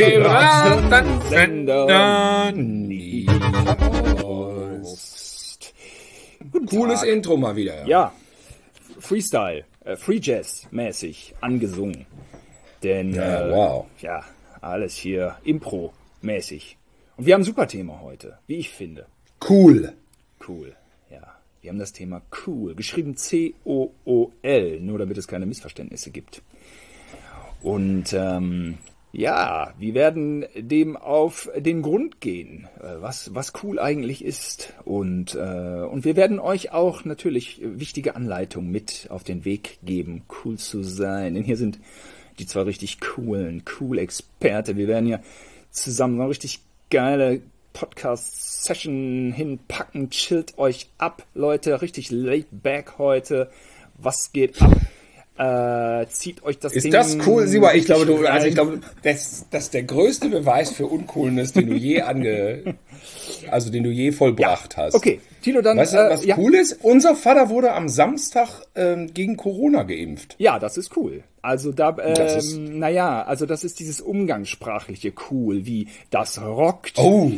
Piratensender Niederost. Cooles Intro mal wieder. Ja, Freestyle, Free Jazz mäßig angesungen. Denn, wow. Ja, alles hier Impro-mäßig. Und wir haben ein super Thema heute, wie ich finde. Cool. Cool, ja. Wir haben das Thema cool, geschrieben C-O-O-L, nur damit es keine Missverständnisse gibt. Und ja, wir werden dem auf den Grund gehen, was cool eigentlich ist. Und wir werden euch auch natürlich wichtige Anleitungen mit auf den Weg geben, cool zu sein. Denn hier sind die zwei richtig cool Experte. Wir werden ja zusammen so eine richtig geile Podcast-Session hinpacken. Chillt euch ab, Leute. Richtig laid back heute. Was geht ab? Zieht euch das Ist Ding. das cool, Siba? Ich glaube, das ist der größte Beweis für Uncoolness, den du je den du je vollbracht hast. Okay, Tilo, dann. Weißt du, was cool ist? Unser Vater wurde am Samstag gegen Corona geimpft. Ja, das ist cool. Also da, das ist das ist dieses umgangssprachliche cool, wie das rockt. Oh.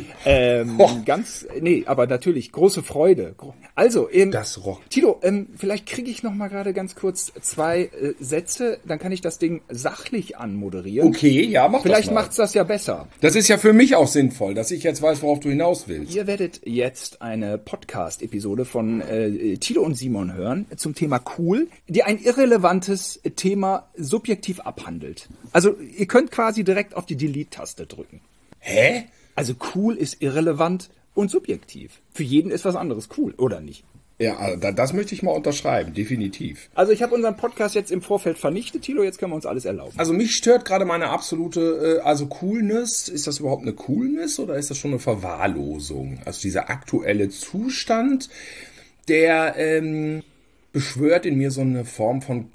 Aber natürlich große Freude. Also, das rockt. Tilo, vielleicht kriege ich noch mal gerade ganz kurz zwei Sätze, dann kann ich das Ding sachlich anmoderieren. Okay, ja, mach vielleicht das mal. Macht's das ja besser. Das ist ja für mich auch sinnvoll, dass ich jetzt weiß, worauf du hinaus willst. Ihr werdet jetzt eine Podcast-Episode von Tilo und Simon hören zum Thema cool, die ein irrelevantes Thema subjektiv abhandelt. Also ihr könnt quasi direkt auf die Delete-Taste drücken. Hä? Also cool ist irrelevant und subjektiv. Für jeden ist was anderes cool, oder nicht? Ja, also das möchte ich mal unterschreiben, definitiv. Also ich habe unseren Podcast jetzt im Vorfeld vernichtet, Tilo, jetzt können wir uns alles erlauben. Also mich stört gerade meine absolute, Coolness. Ist das überhaupt eine Coolness oder ist das schon eine Verwahrlosung? Also dieser aktuelle Zustand, der beschwört in mir so eine Form von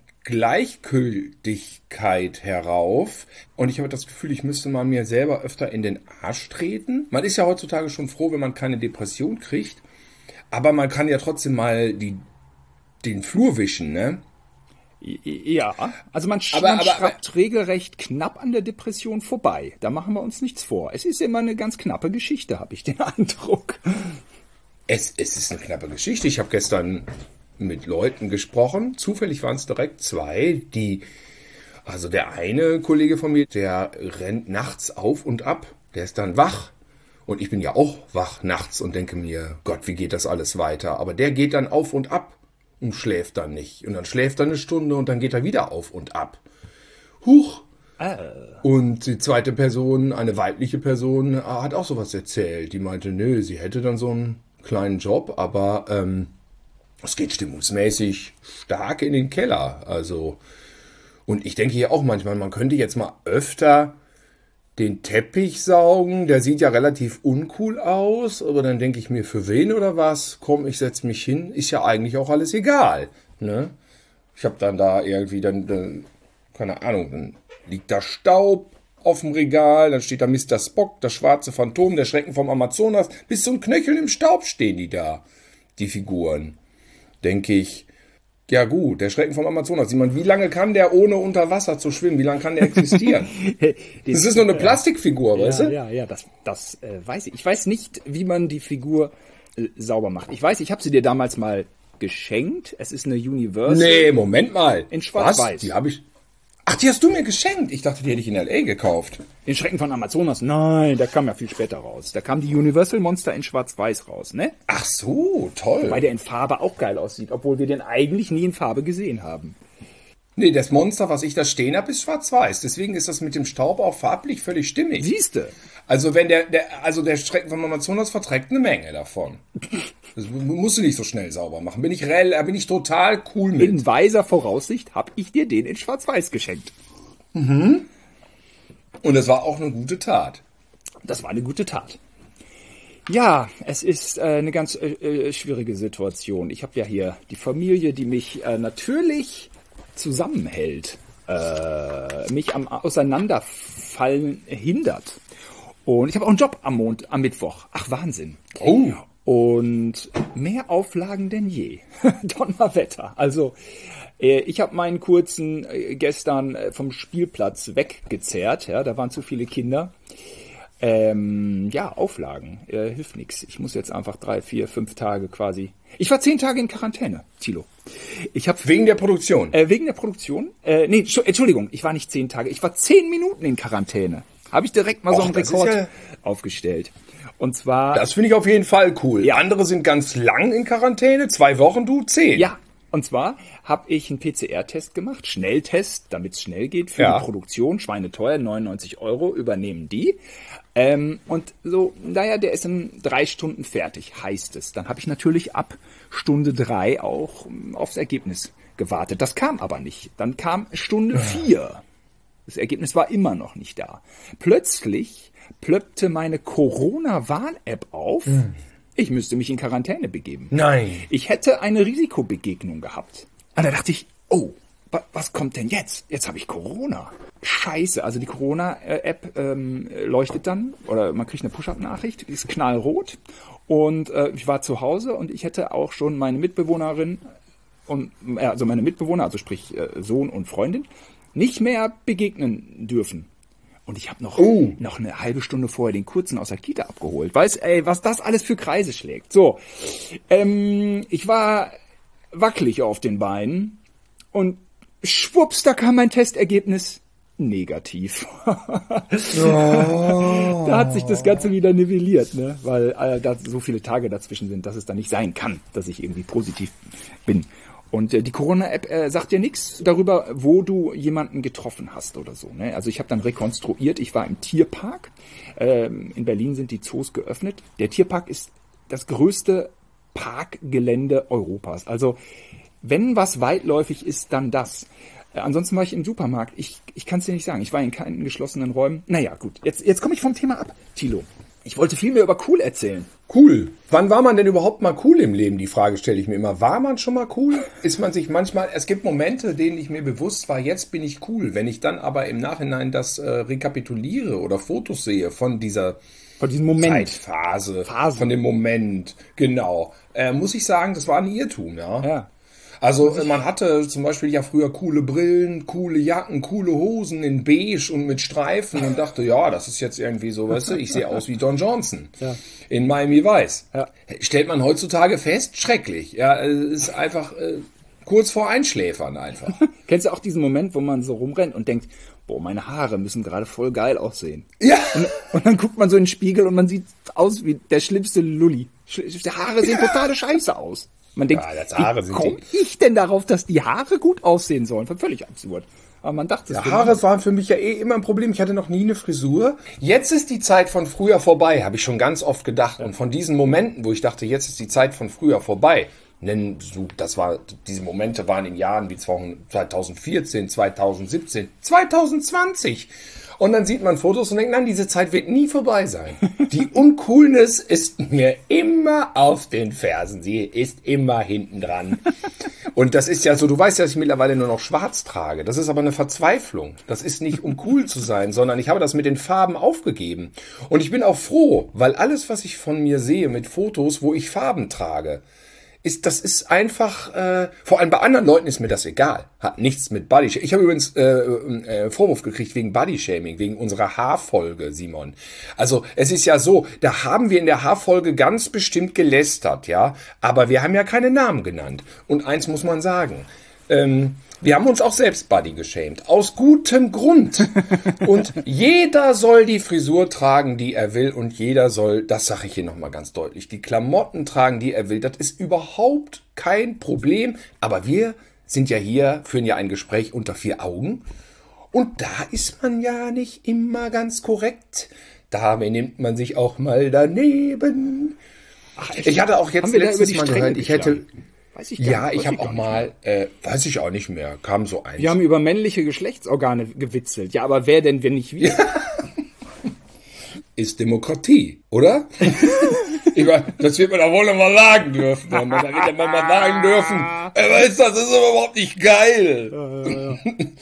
Gleichgültigkeit herauf. Und ich habe das Gefühl, ich müsste mal mir selber öfter in den Arsch treten. Man ist ja heutzutage schon froh, wenn man keine Depression kriegt. Aber man kann ja trotzdem mal den Flur wischen, ne? Ja, also man schraubt regelrecht knapp an der Depression vorbei. Da machen wir uns nichts vor. Es ist immer eine ganz knappe Geschichte, habe ich den Eindruck. Es ist eine knappe Geschichte. Ich habe gestern mit Leuten gesprochen. Zufällig waren es direkt zwei, also der eine Kollege von mir, der rennt nachts auf und ab. Der ist dann wach. Und ich bin ja auch wach nachts und denke mir, Gott, wie geht das alles weiter? Aber der geht dann auf und ab und schläft dann nicht. Und dann schläft er eine Stunde und dann geht er wieder auf und ab. Huch! Und die zweite Person, eine weibliche Person, hat auch sowas erzählt. Die meinte, nö, sie hätte dann so einen kleinen Job, aber es geht stimmungsmäßig stark in den Keller. Also, und ich denke hier auch manchmal, man könnte jetzt mal öfter den Teppich saugen, der sieht ja relativ uncool aus, aber dann denke ich mir, für wen oder was? Komm, ich setze mich hin, ist ja eigentlich auch alles egal. Ne? Ich habe dann da irgendwie keine Ahnung, dann liegt da Staub auf dem Regal, dann steht da Mr. Spock, das schwarze Phantom, der Schrecken vom Amazonas, bis zum Knöchel im Staub stehen die da, die Figuren. Denke ich, ja gut, der Schrecken vom Amazonas. Simon, wie lange kann der ohne unter Wasser zu schwimmen? Wie lange kann der existieren? Das ist nur eine Plastikfigur, weißt du? Ja, das weiß ich. Ich weiß nicht, wie man die Figur sauber macht. Ich weiß, ich habe sie dir damals mal geschenkt. Es ist eine Universal. Nee, Moment mal. In Schwarz-Weiß. Die habe ich... Ach, die hast du mir geschenkt. Ich dachte, die hätte ich in L.A. gekauft. Den Schrecken von Amazonas? Nein, der kam ja viel später raus. Da kam die Universal Monster in Schwarz-Weiß raus, ne? Ach so, toll. Wobei der in Farbe auch geil aussieht, obwohl wir den eigentlich nie in Farbe gesehen haben. Nee, das Monster, was ich da stehen habe, ist schwarz-weiß. Deswegen ist das mit dem Staub auch farblich völlig stimmig. Siehste. Also wenn der Schrecken von Amazonas verträgt eine Menge davon. Das musst du nicht so schnell sauber machen. Bin ich total cool mit. In weiser Voraussicht habe ich dir den in Schwarz-Weiß geschenkt. Mhm. Und es war auch eine gute Tat. Das war eine gute Tat. Ja, es ist eine ganz schwierige Situation. Ich habe ja hier die Familie, die mich natürlich zusammenhält, mich am Auseinanderfallen hindert. Und ich habe auch einen Job am Mittwoch. Ach, Wahnsinn. Oh. Und mehr Auflagen denn je. Donnerwetter. Also, ich habe meinen kurzen gestern vom Spielplatz weggezerrt. Ja, da waren zu viele Kinder. Auflagen. Hilft nichts. Ich muss jetzt einfach 3, 4, 5 Tage quasi. Ich war 10 Tage in Quarantäne, Thilo. Wegen der Produktion? Wegen der Produktion? Entschuldigung, ich war nicht 10 Tage. Ich war 10 Minuten in Quarantäne. Habe ich direkt mal so einen Rekord aufgestellt. Und zwar... Das finde ich auf jeden Fall cool. Ja. Andere sind ganz lang in Quarantäne. 2 Wochen, du 10. Ja, und zwar habe ich einen PCR-Test gemacht, Schnelltest, damit es schnell geht für die Produktion. Schweineteuer, 99 € übernehmen die. Und so, der ist in 3 Stunden fertig, heißt es. Dann habe ich natürlich ab Stunde 3 auch aufs Ergebnis gewartet. Das kam aber nicht. Dann kam Stunde 4. Das Ergebnis war immer noch nicht da. Plötzlich plöppte meine Corona-Warn-App auf. Ich müsste mich in Quarantäne begeben. Nein. Ich hätte eine Risikobegegnung gehabt. Und da dachte ich, oh, was kommt denn jetzt? Jetzt habe ich Corona. Scheiße, also die Corona-App leuchtet dann, oder man kriegt eine Push-Up-Nachricht, die ist knallrot. Und ich war zu Hause und ich hätte auch schon meine Mitbewohnerin, also sprich Sohn und Freundin, nicht mehr begegnen dürfen. Und ich habe noch eine halbe Stunde vorher den Kurzen aus der Kita abgeholt. Was das alles für Kreise schlägt. So, ich war wackelig auf den Beinen und schwupps, da kam mein Testergebnis negativ. Da hat sich das Ganze wieder nivelliert, ne? Weil da so viele Tage dazwischen sind, dass es dann nicht sein kann, dass ich irgendwie positiv bin. Und die Corona-App sagt dir nichts darüber, wo du jemanden getroffen hast oder so. Ne? Also ich habe dann rekonstruiert, ich war im Tierpark. In Berlin sind die Zoos geöffnet. Der Tierpark ist das größte Parkgelände Europas. Also wenn was weitläufig ist, dann das. Ansonsten war ich im Supermarkt. Ich kann es dir nicht sagen. Ich war in keinen geschlossenen Räumen. Naja, gut. Jetzt komme ich vom Thema ab, Thilo. Ich wollte viel mehr über cool erzählen. Cool. Wann war man denn überhaupt mal cool im Leben? Die Frage stelle ich mir immer. War man schon mal cool? Ist man sich manchmal... Es gibt Momente, denen ich mir bewusst war, jetzt bin ich cool. Wenn ich dann aber im Nachhinein das rekapituliere oder Fotos sehe von diesem Moment. Zeitphase, von dem Moment, genau, muss ich sagen, das war ein Irrtum, ja. Also man hatte zum Beispiel ja früher coole Brillen, coole Jacken, coole Hosen in beige und mit Streifen und dachte, ja, das ist jetzt irgendwie so, weißt du, ich sehe aus wie Don Johnson in Miami Vice. Ja. Stellt man heutzutage fest, schrecklich. Ja, es ist einfach kurz vor Einschläfern einfach. Kennst du auch diesen Moment, wo man so rumrennt und denkt, boah, meine Haare müssen gerade voll geil aussehen. Ja. Und dann guckt man so in den Spiegel und man sieht aus wie der schlimmste Lulli. Die Haare sehen totale Scheiße aus. Man denkt, wie komme ich denn darauf, dass die Haare gut aussehen sollen? Völlig absurd. Aber man dachte, Haare waren für mich ja immer ein Problem. Ich hatte noch nie eine Frisur. Jetzt ist die Zeit von früher vorbei, habe ich schon ganz oft gedacht. Und von diesen Momenten, wo ich dachte, jetzt ist die Zeit von früher vorbei, diese Momente waren in Jahren wie 2014, 2017, 2020. Und dann sieht man Fotos und denkt, nein, diese Zeit wird nie vorbei sein. Die Uncoolness ist mir immer auf den Fersen. Sie ist immer hinten dran. Und das ist ja so, du weißt ja, dass ich mittlerweile nur noch schwarz trage. Das ist aber eine Verzweiflung. Das ist nicht, um cool zu sein, sondern ich habe das mit den Farben aufgegeben. Und ich bin auch froh, weil alles, was ich von mir sehe mit Fotos, wo ich Farben trage, das ist einfach, vor allem bei anderen Leuten ist mir das egal. Hat nichts mit Bodyshaming. Ich habe übrigens Vorwurf gekriegt wegen Bodyshaming, wegen unserer Haarfolge, Simon. Also es ist ja so, da haben wir in der Haarfolge ganz bestimmt gelästert, ja. Aber wir haben ja keine Namen genannt. Und eins muss man sagen, wir haben uns auch selbst Body geshamed. Aus gutem Grund. Und jeder soll die Frisur tragen, die er will. Und jeder soll, das sage ich hier nochmal ganz deutlich, die Klamotten tragen, die er will. Das ist überhaupt kein Problem. Aber wir sind ja hier, führen ja ein Gespräch unter 4 Augen. Und da ist man ja nicht immer ganz korrekt. Da nimmt man sich auch mal daneben. Ach, ich hatte auch jetzt letztes Mal gehört, ich hätte... Weiß ich gar nicht. Ich habe auch mal, weiß ich auch nicht mehr, kam so eins. Wir haben über männliche Geschlechtsorgane gewitzelt. Ja, aber wer denn, wenn nicht wir? Ist Demokratie, oder? Das wird man auch wohl noch mal sagen dürfen. Da wird man mal sagen dürfen, weißt du, das ist aber überhaupt nicht geil.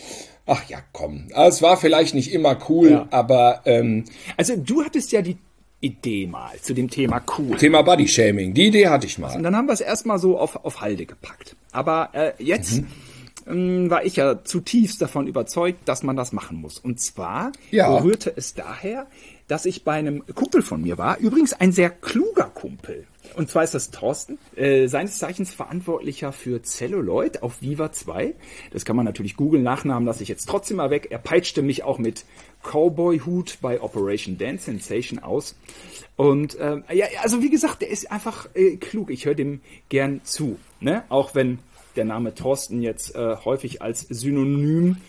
Ach ja, komm. Es war vielleicht nicht immer cool, aber... Also du hattest ja die Idee mal zu dem Thema cool. Thema Bodyshaming, die Idee hatte ich mal. Und dann haben wir es erstmal so auf Halde gepackt. Aber jetzt war ich ja zutiefst davon überzeugt, dass man das machen muss. Und zwar rührte es daher, dass ich bei einem Kumpel von mir war, übrigens ein sehr kluger Kumpel. Und zwar ist das Thorsten, seines Zeichens Verantwortlicher für Celluloid auf Viva 2. Das kann man natürlich googeln, Nachnamen lasse ich jetzt trotzdem mal weg. Er peitschte mich auch mit Cowboy-Hut bei Operation Dance Sensation aus. Und also wie gesagt, der ist einfach klug. Ich höre dem gern zu, ne? Auch wenn der Name Thorsten jetzt häufig als Synonym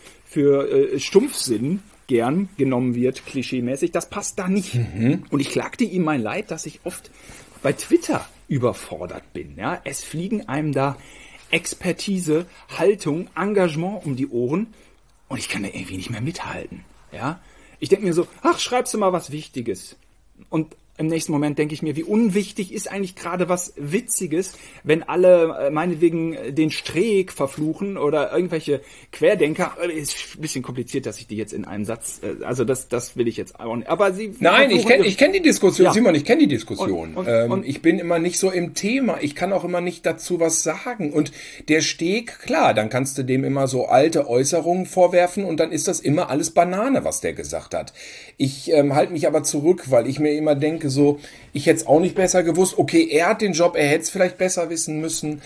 für Stumpfsinn gern genommen wird, klischeemäßig. Das passt da nicht. Und ich klagte ihm mein Leid, dass ich oft bei Twitter überfordert bin. Ja? Es fliegen einem da Expertise, Haltung, Engagement um die Ohren und ich kann da irgendwie nicht mehr mithalten. Ja? Ich denke mir so, ach, schreibst du mal was Wichtiges. Und im nächsten Moment denke ich mir, wie unwichtig ist eigentlich gerade was Witziges, wenn alle meinetwegen den Streeck verfluchen oder irgendwelche Querdenker. Ist ein bisschen kompliziert, dass ich die jetzt in einem Satz, also das will ich jetzt auch nicht. Aber sie. Nein, ich kenn die Diskussion, ja. Simon, ich kenne die Diskussion. Und ich bin immer nicht so im Thema. Ich kann auch immer nicht dazu was sagen. Und der Steg, klar, dann kannst du dem immer so alte Äußerungen vorwerfen und dann ist das immer alles Banane, was der gesagt hat. Ich halte mich aber zurück, weil ich mir immer denke, so, ich hätte es auch nicht besser gewusst. Okay, er hat den Job, er hätte es vielleicht besser wissen müssen.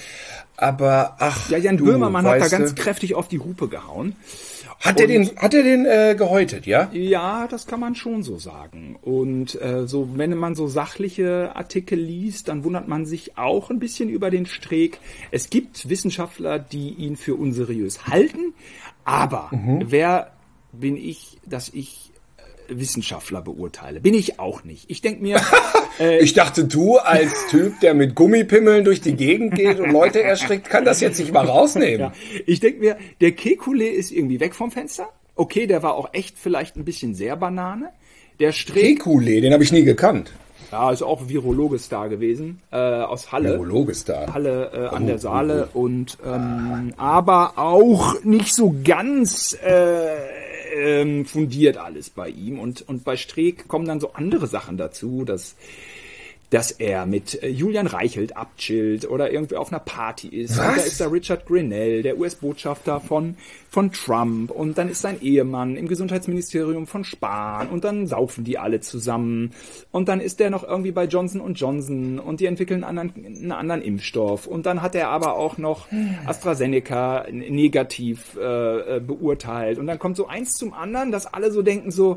Aber, ach, ja, Jan Böhmermann hat da ganz kräftig auf die Hupe gehauen. Hat er den gehäutet, ja? Ja, das kann man schon so sagen. Und so, wenn man so sachliche Artikel liest, dann wundert man sich auch ein bisschen über den Streeck. Es gibt Wissenschaftler, die ihn für unseriös halten. Aber wer bin ich, dass ich Wissenschaftler beurteile? Bin ich auch nicht. Ich denke mir... ich dachte, du als Typ, der mit Gummipimmeln durch die Gegend geht und Leute erschreckt, kann das jetzt nicht mal rausnehmen. Ja, ich denke mir, der Kekulé ist irgendwie weg vom Fenster. Okay, der war auch echt vielleicht ein bisschen sehr Banane. Der Streeck... Kekulé, den habe ich nie gekannt. Ja, ist auch Virologe-Star gewesen, aus Halle. Virologe-Star. Halle an der Saale und aber auch nicht so ganz fundiert alles bei ihm. Und bei Streeck kommen dann so andere Sachen dazu, dass er mit Julian Reichelt abchillt oder irgendwie auf einer Party ist. Was? Und da ist da Richard Grenell, der US-Botschafter von Trump. Und dann ist sein Ehemann im Gesundheitsministerium von Spahn. Und dann saufen die alle zusammen. Und dann ist der noch irgendwie bei Johnson & Johnson. Und die entwickeln einen anderen Impfstoff. Und dann hat er aber auch noch AstraZeneca negativ beurteilt. Und dann kommt so eins zum anderen, dass alle so denken so,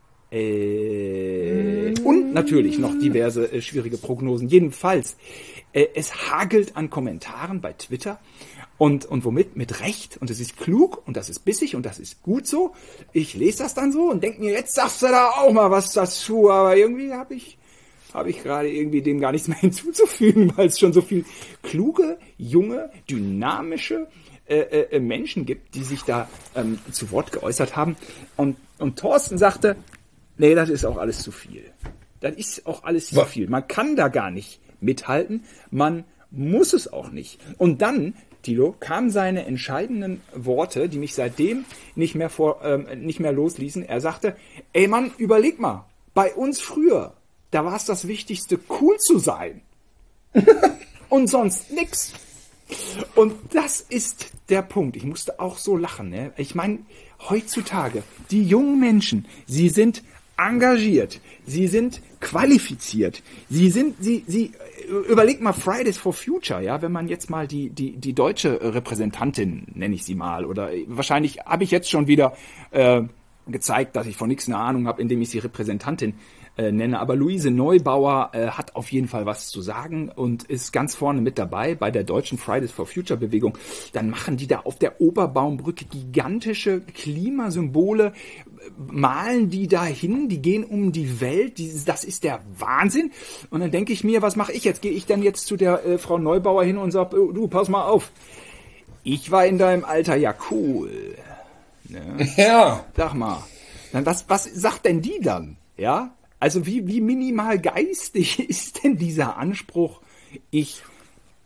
und natürlich noch diverse schwierige Prognosen. Jedenfalls, es hagelt an Kommentaren bei Twitter und womit? Mit Recht. Und es ist klug und das ist bissig und das ist gut so. Ich lese das dann so und denke mir, jetzt sagst du da auch mal was dazu. Aber irgendwie habe ich gerade irgendwie dem gar nichts mehr hinzuzufügen, weil es schon so viel kluge, junge, dynamische Menschen gibt, die sich da zu Wort geäußert haben. Und Thorsten sagte, nee, das ist auch alles zu viel. Das ist auch alles zu viel. Man kann da gar nicht mithalten. Man muss es auch nicht. Und dann, Thilo, kamen seine entscheidenden Worte, die mich seitdem nicht mehr losließen. Er sagte, ey Mann, überleg mal, bei uns früher, da war es das Wichtigste, cool zu sein. Und sonst nix. Und das ist der Punkt. Ich musste auch so lachen. Ne? Ich meine, heutzutage, die jungen Menschen, sie sind engagiert, sie sind qualifiziert, sie überlegt mal Fridays for Future, ja, wenn man jetzt mal die deutsche Repräsentantin, nenne ich sie mal, oder wahrscheinlich habe ich jetzt schon wieder gezeigt, dass ich von nichts eine Ahnung habe, indem ich sie Repräsentantin nenne, aber Luise Neubauer hat auf jeden Fall was zu sagen und ist ganz vorne mit dabei bei der deutschen Fridays for Future Bewegung. Dann machen die da auf der Oberbaumbrücke gigantische Klimasymbole, malen die dahin, die gehen um die Welt, das ist der Wahnsinn. Und dann denke ich mir, was mache ich jetzt? Gehe ich dann jetzt zu der Frau Neubauer hin und sage, oh, du, pass mal auf, ich war in deinem Alter ja cool. Ne? Ja. Sag mal, dann was sagt denn die dann? Ja? Also wie minimal geistig ist denn dieser Anspruch, ich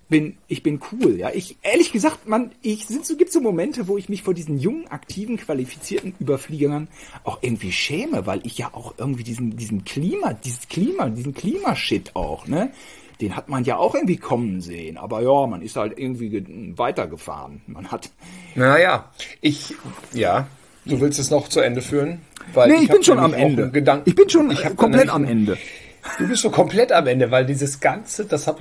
bin cool, ja. Ehrlich gesagt, gibt so Momente, wo ich mich vor diesen jungen, aktiven, qualifizierten Überfliegern auch irgendwie schäme, weil ich ja auch irgendwie diesen Klimashit auch, ne? Den hat man ja auch irgendwie kommen sehen. Aber ja, man ist halt irgendwie weitergefahren. Naja, du willst es noch zu Ende führen? Weil ich bin schon am Ende. Ich bin schon komplett am Ende. Du bist so komplett am Ende, weil dieses Ganze, also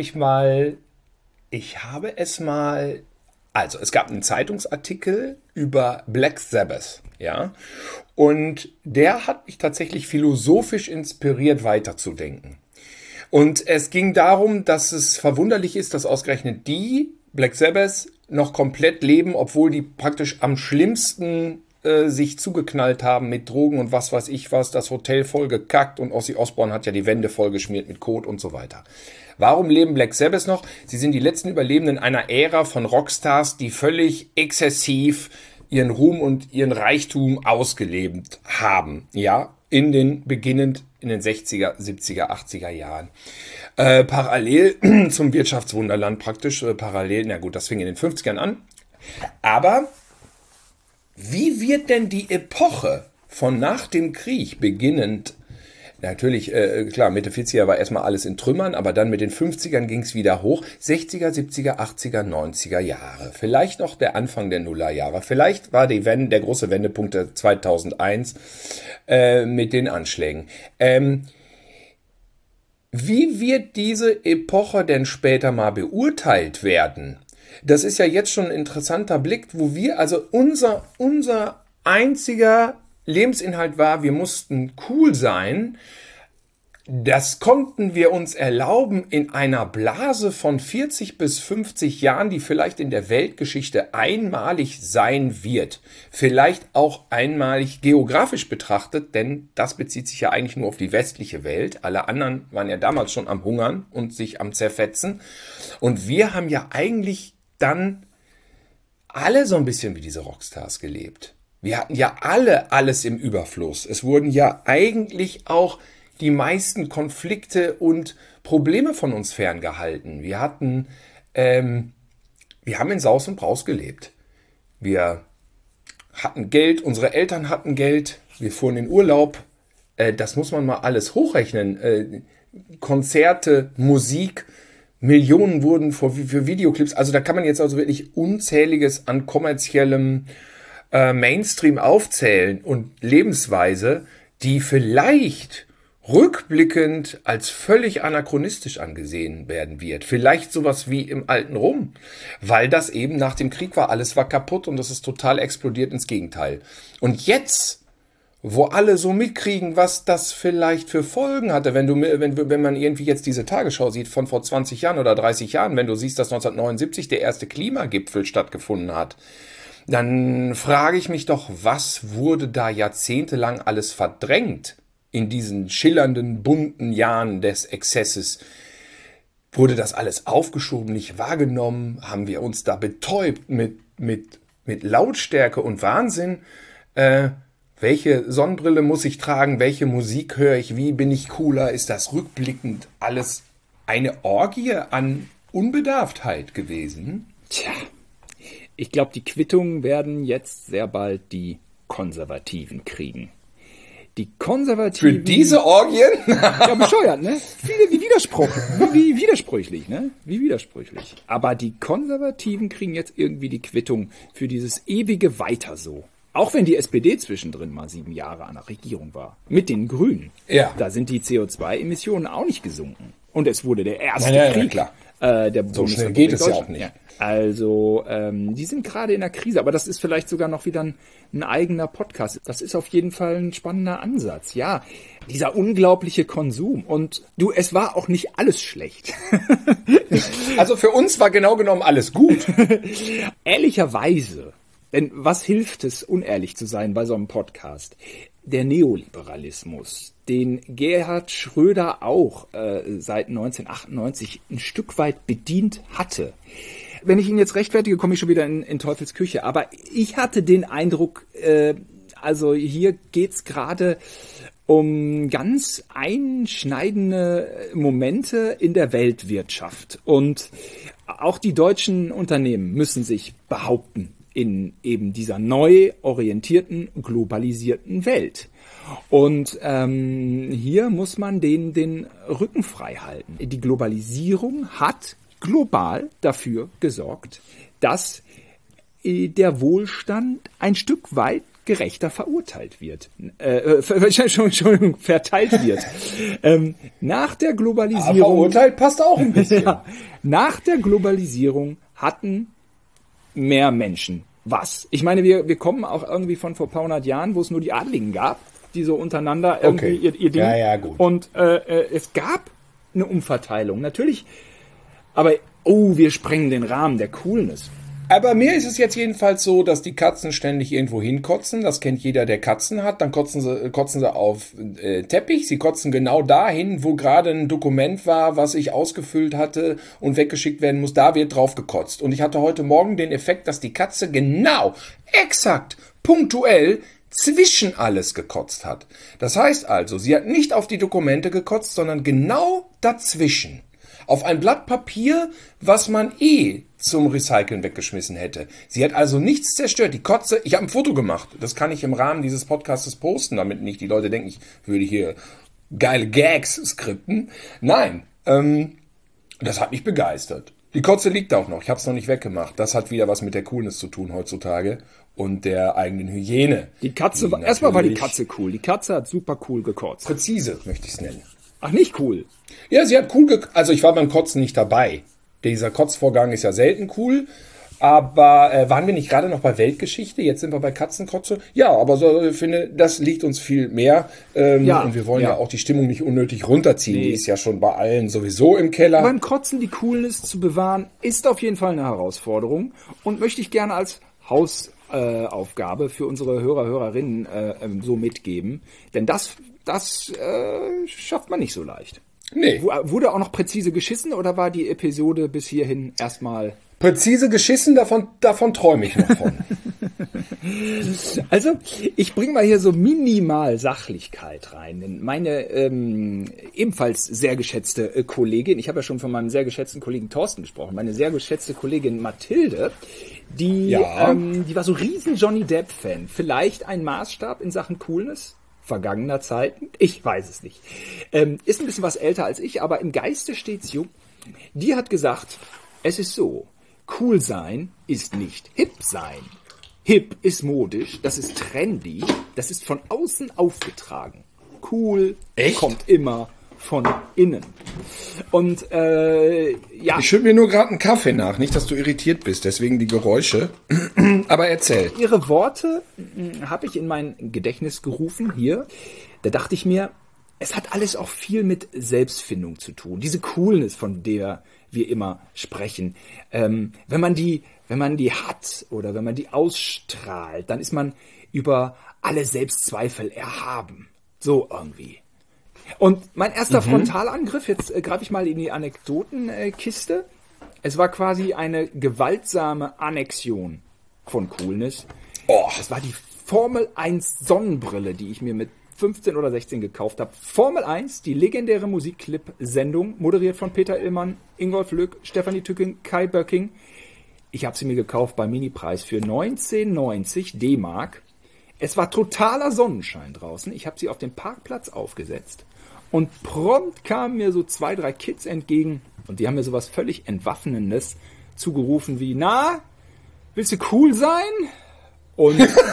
es gab einen Zeitungsartikel über Black Sabbath, ja, und der hat mich tatsächlich philosophisch inspiriert, weiterzudenken. Und es ging darum, dass es verwunderlich ist, dass ausgerechnet die Black Sabbath noch komplett leben, obwohl die praktisch am schlimmsten sich zugeknallt haben mit Drogen und was weiß ich was, das Hotel voll gekackt und Ozzy Osbourne hat ja die Wände voll geschmiert mit Kot und so weiter. Warum leben Black Sabbath noch? Sie sind die letzten Überlebenden einer Ära von Rockstars, die völlig exzessiv ihren Ruhm und ihren Reichtum ausgelebt haben, ja, beginnend in den 60er, 70er, 80er Jahren. Parallel zum Wirtschaftswunderland praktisch, das fing in den 50ern an. Aber wie wird denn die Epoche von nach dem Krieg beginnend, natürlich, klar, Mitte 40er war erstmal alles in Trümmern, aber dann mit den 50ern ging es wieder hoch, 60er, 70er, 80er, 90er Jahre, vielleicht noch der Anfang der Nullerjahre, vielleicht war der große Wendepunkt der 2001 mit den Anschlägen. Wie wird diese Epoche denn später mal beurteilt werden? Das ist ja jetzt schon ein interessanter Blick, wo unser einziger Lebensinhalt war, wir mussten cool sein. Das konnten wir uns erlauben in einer Blase von 40 bis 50 Jahren, die vielleicht in der Weltgeschichte einmalig sein wird. Vielleicht auch einmalig geografisch betrachtet, denn das bezieht sich ja eigentlich nur auf die westliche Welt. Alle anderen waren ja damals schon am Hungern und sich am Zerfetzen. Und wir haben ja eigentlich dann alle so ein bisschen wie diese Rockstars gelebt. Wir hatten ja alle alles im Überfluss. Es wurden ja eigentlich auch die meisten Konflikte und Probleme von uns ferngehalten. Wir haben in Saus und Braus gelebt. Wir hatten Geld, unsere Eltern hatten Geld, wir fuhren in Urlaub. Das muss man mal alles hochrechnen. Konzerte, Musik, Millionen wurden für Videoclips. Also da kann man jetzt also wirklich Unzähliges an kommerziellem Mainstream aufzählen und Lebensweise, die vielleicht rückblickend als völlig anachronistisch angesehen werden wird. Vielleicht sowas wie im alten Rom, weil das eben nach dem Krieg alles war kaputt und das ist total explodiert ins Gegenteil. Und jetzt, wo alle so mitkriegen, was das vielleicht für Folgen hatte, wenn man irgendwie jetzt diese Tagesschau sieht von vor 20 Jahren oder 30 Jahren, wenn du siehst, dass 1979 der erste Klimagipfel stattgefunden hat, dann frage ich mich doch, was wurde da jahrzehntelang alles verdrängt in diesen schillernden, bunten Jahren des Exzesses? Wurde das alles aufgeschoben, nicht wahrgenommen? Haben wir uns da betäubt mit Lautstärke und Wahnsinn? Welche Sonnenbrille muss ich tragen? Welche Musik höre ich? Wie bin ich cooler? Ist das rückblickend alles eine Orgie an Unbedarftheit gewesen? Tja, ich glaube, die Quittung werden jetzt sehr bald die Konservativen kriegen. Die Konservativen... Für diese Orgien? Ja, bescheuert, ne? Wie widersprüchlich, ne? Wie widersprüchlich. Aber die Konservativen kriegen jetzt irgendwie die Quittung für dieses ewige Weiter so. Auch wenn die SPD zwischendrin mal 7 Jahre an der Regierung war. Mit den Grünen. Ja. Da sind die CO2-Emissionen auch nicht gesunken. Und es wurde der erste Krieg. Klar. Der so schnell geht es ja auch nicht. Ja. Also, die sind gerade in der Krise, aber das ist vielleicht sogar noch wieder ein eigener Podcast. Das ist auf jeden Fall ein spannender Ansatz. Ja, dieser unglaubliche Konsum. Und es war auch nicht alles schlecht. Also für uns war genau genommen alles gut. Ehrlicherweise. Denn was hilft es, unehrlich zu sein bei so einem Podcast? Der Neoliberalismus, den Gerhard Schröder auch seit 1998 ein Stück weit bedient hatte. Wenn ich ihn jetzt rechtfertige, komme ich schon wieder in Teufels Küche. Aber ich hatte den Eindruck, also hier geht's gerade um ganz einschneidende Momente in der Weltwirtschaft. Und auch die deutschen Unternehmen müssen sich behaupten in eben dieser neu orientierten, globalisierten Welt. Und hier muss man denen den Rücken frei halten. Die Globalisierung hat global dafür gesorgt, dass der Wohlstand ein Stück weit gerechter verurteilt wird. Entschuldigung, verteilt wird. Nach der Globalisierung... Aber verurteilt passt auch ein bisschen. Ja, nach der Globalisierung hatten mehr Menschen was. Ich meine, wir kommen auch irgendwie von vor ein paar hundert Jahren, wo es nur die Adligen gab, die so untereinander irgendwie ihr Ding... Ja, gut. Und es gab eine Umverteilung, natürlich. Aber, wir sprengen den Rahmen der Coolness. Aber mir ist es jetzt jedenfalls so, dass die Katzen ständig irgendwo hinkotzen. Das kennt jeder, der Katzen hat. Dann kotzen sie auf Teppich. Sie kotzen genau dahin, wo gerade ein Dokument war, was ich ausgefüllt hatte und weggeschickt werden muss. Da wird drauf gekotzt. Und ich hatte heute Morgen den Effekt, dass die Katze genau, exakt, punktuell zwischen alles gekotzt hat. Das heißt also, sie hat nicht auf die Dokumente gekotzt, sondern genau dazwischen. Auf ein Blatt Papier, was man zum Recyceln weggeschmissen hätte. Sie hat also nichts zerstört. Die Kotze, ich habe ein Foto gemacht. Das kann ich im Rahmen dieses Podcastes posten, damit nicht die Leute denken, ich würde hier geile Gags skripten. Nein, das hat mich begeistert. Die Kotze liegt auch noch. Ich habe es noch nicht weggemacht. Das hat wieder was mit der Coolness zu tun heutzutage und der eigenen Hygiene. Die Katze, erstmal war die Katze cool. Die Katze hat super cool gekotzt. Präzise, möchte ich es nennen. Ach, nicht cool. Ja, sie hat also ich war beim Kotzen nicht dabei. Dieser Kotzvorgang ist ja selten cool. Aber waren wir nicht gerade noch bei Weltgeschichte? Jetzt sind wir bei Katzenkotze. Ja, aber so, ich finde, das liegt uns viel mehr. Und wir wollen ja auch die Stimmung nicht unnötig runterziehen. Nee. Die ist ja schon bei allen sowieso im Keller. Beim Kotzen die Coolness zu bewahren, ist auf jeden Fall eine Herausforderung. Und möchte ich gerne als Hausaufgabe für unsere Hörerinnen so mitgeben. Denn das schafft man nicht so leicht. Nee. Wurde auch noch präzise geschissen oder war die Episode bis hierhin erstmal... Präzise geschissen, davon träume ich noch von. Also, ich bringe mal hier so minimal Sachlichkeit rein. Denn meine ebenfalls sehr geschätzte Kollegin, ich habe ja schon von meinem sehr geschätzten Kollegen Thorsten gesprochen, meine sehr geschätzte Kollegin Mathilde, die war so riesen Johnny Depp-Fan. Vielleicht ein Maßstab in Sachen Coolness vergangener Zeiten? Ich weiß es nicht. Ist ein bisschen was älter als ich, aber im Geiste steht's jung. Die hat gesagt, es ist so, cool sein ist nicht hip sein. Hip ist modisch, das ist trendy, das ist von außen aufgetragen. Cool kommt immer von innen. Und ich schütte mir nur gerade einen Kaffee nach, nicht, dass du irritiert bist, deswegen die Geräusche. Aber erzähl. Ihre Worte habe ich in mein Gedächtnis gerufen hier. Da dachte ich mir, es hat alles auch viel mit Selbstfindung zu tun. Diese Coolness, von der wir immer sprechen. Wenn man die hat oder wenn man die ausstrahlt, dann ist man über alle Selbstzweifel erhaben. So irgendwie. Und mein erster Frontalangriff, jetzt greife ich mal in die Anekdotenkiste. Es war quasi eine gewaltsame Annexion von Coolness. Das war die Formel 1 Sonnenbrille, die ich mir mit 15 oder 16 gekauft habe. Formel 1, die legendäre Musikclip-Sendung, moderiert von Peter Illmann, Ingolf Lück, Stefanie Tücking, Kai Böcking. Ich habe sie mir gekauft beim Minipreis für 19,90 D-Mark. Es war totaler Sonnenschein draußen. Ich habe sie auf dem Parkplatz aufgesetzt. Und prompt kamen mir so 2, 3 Kids entgegen. Und die haben mir sowas völlig Entwaffnendes zugerufen wie, na, willst du cool sein? Und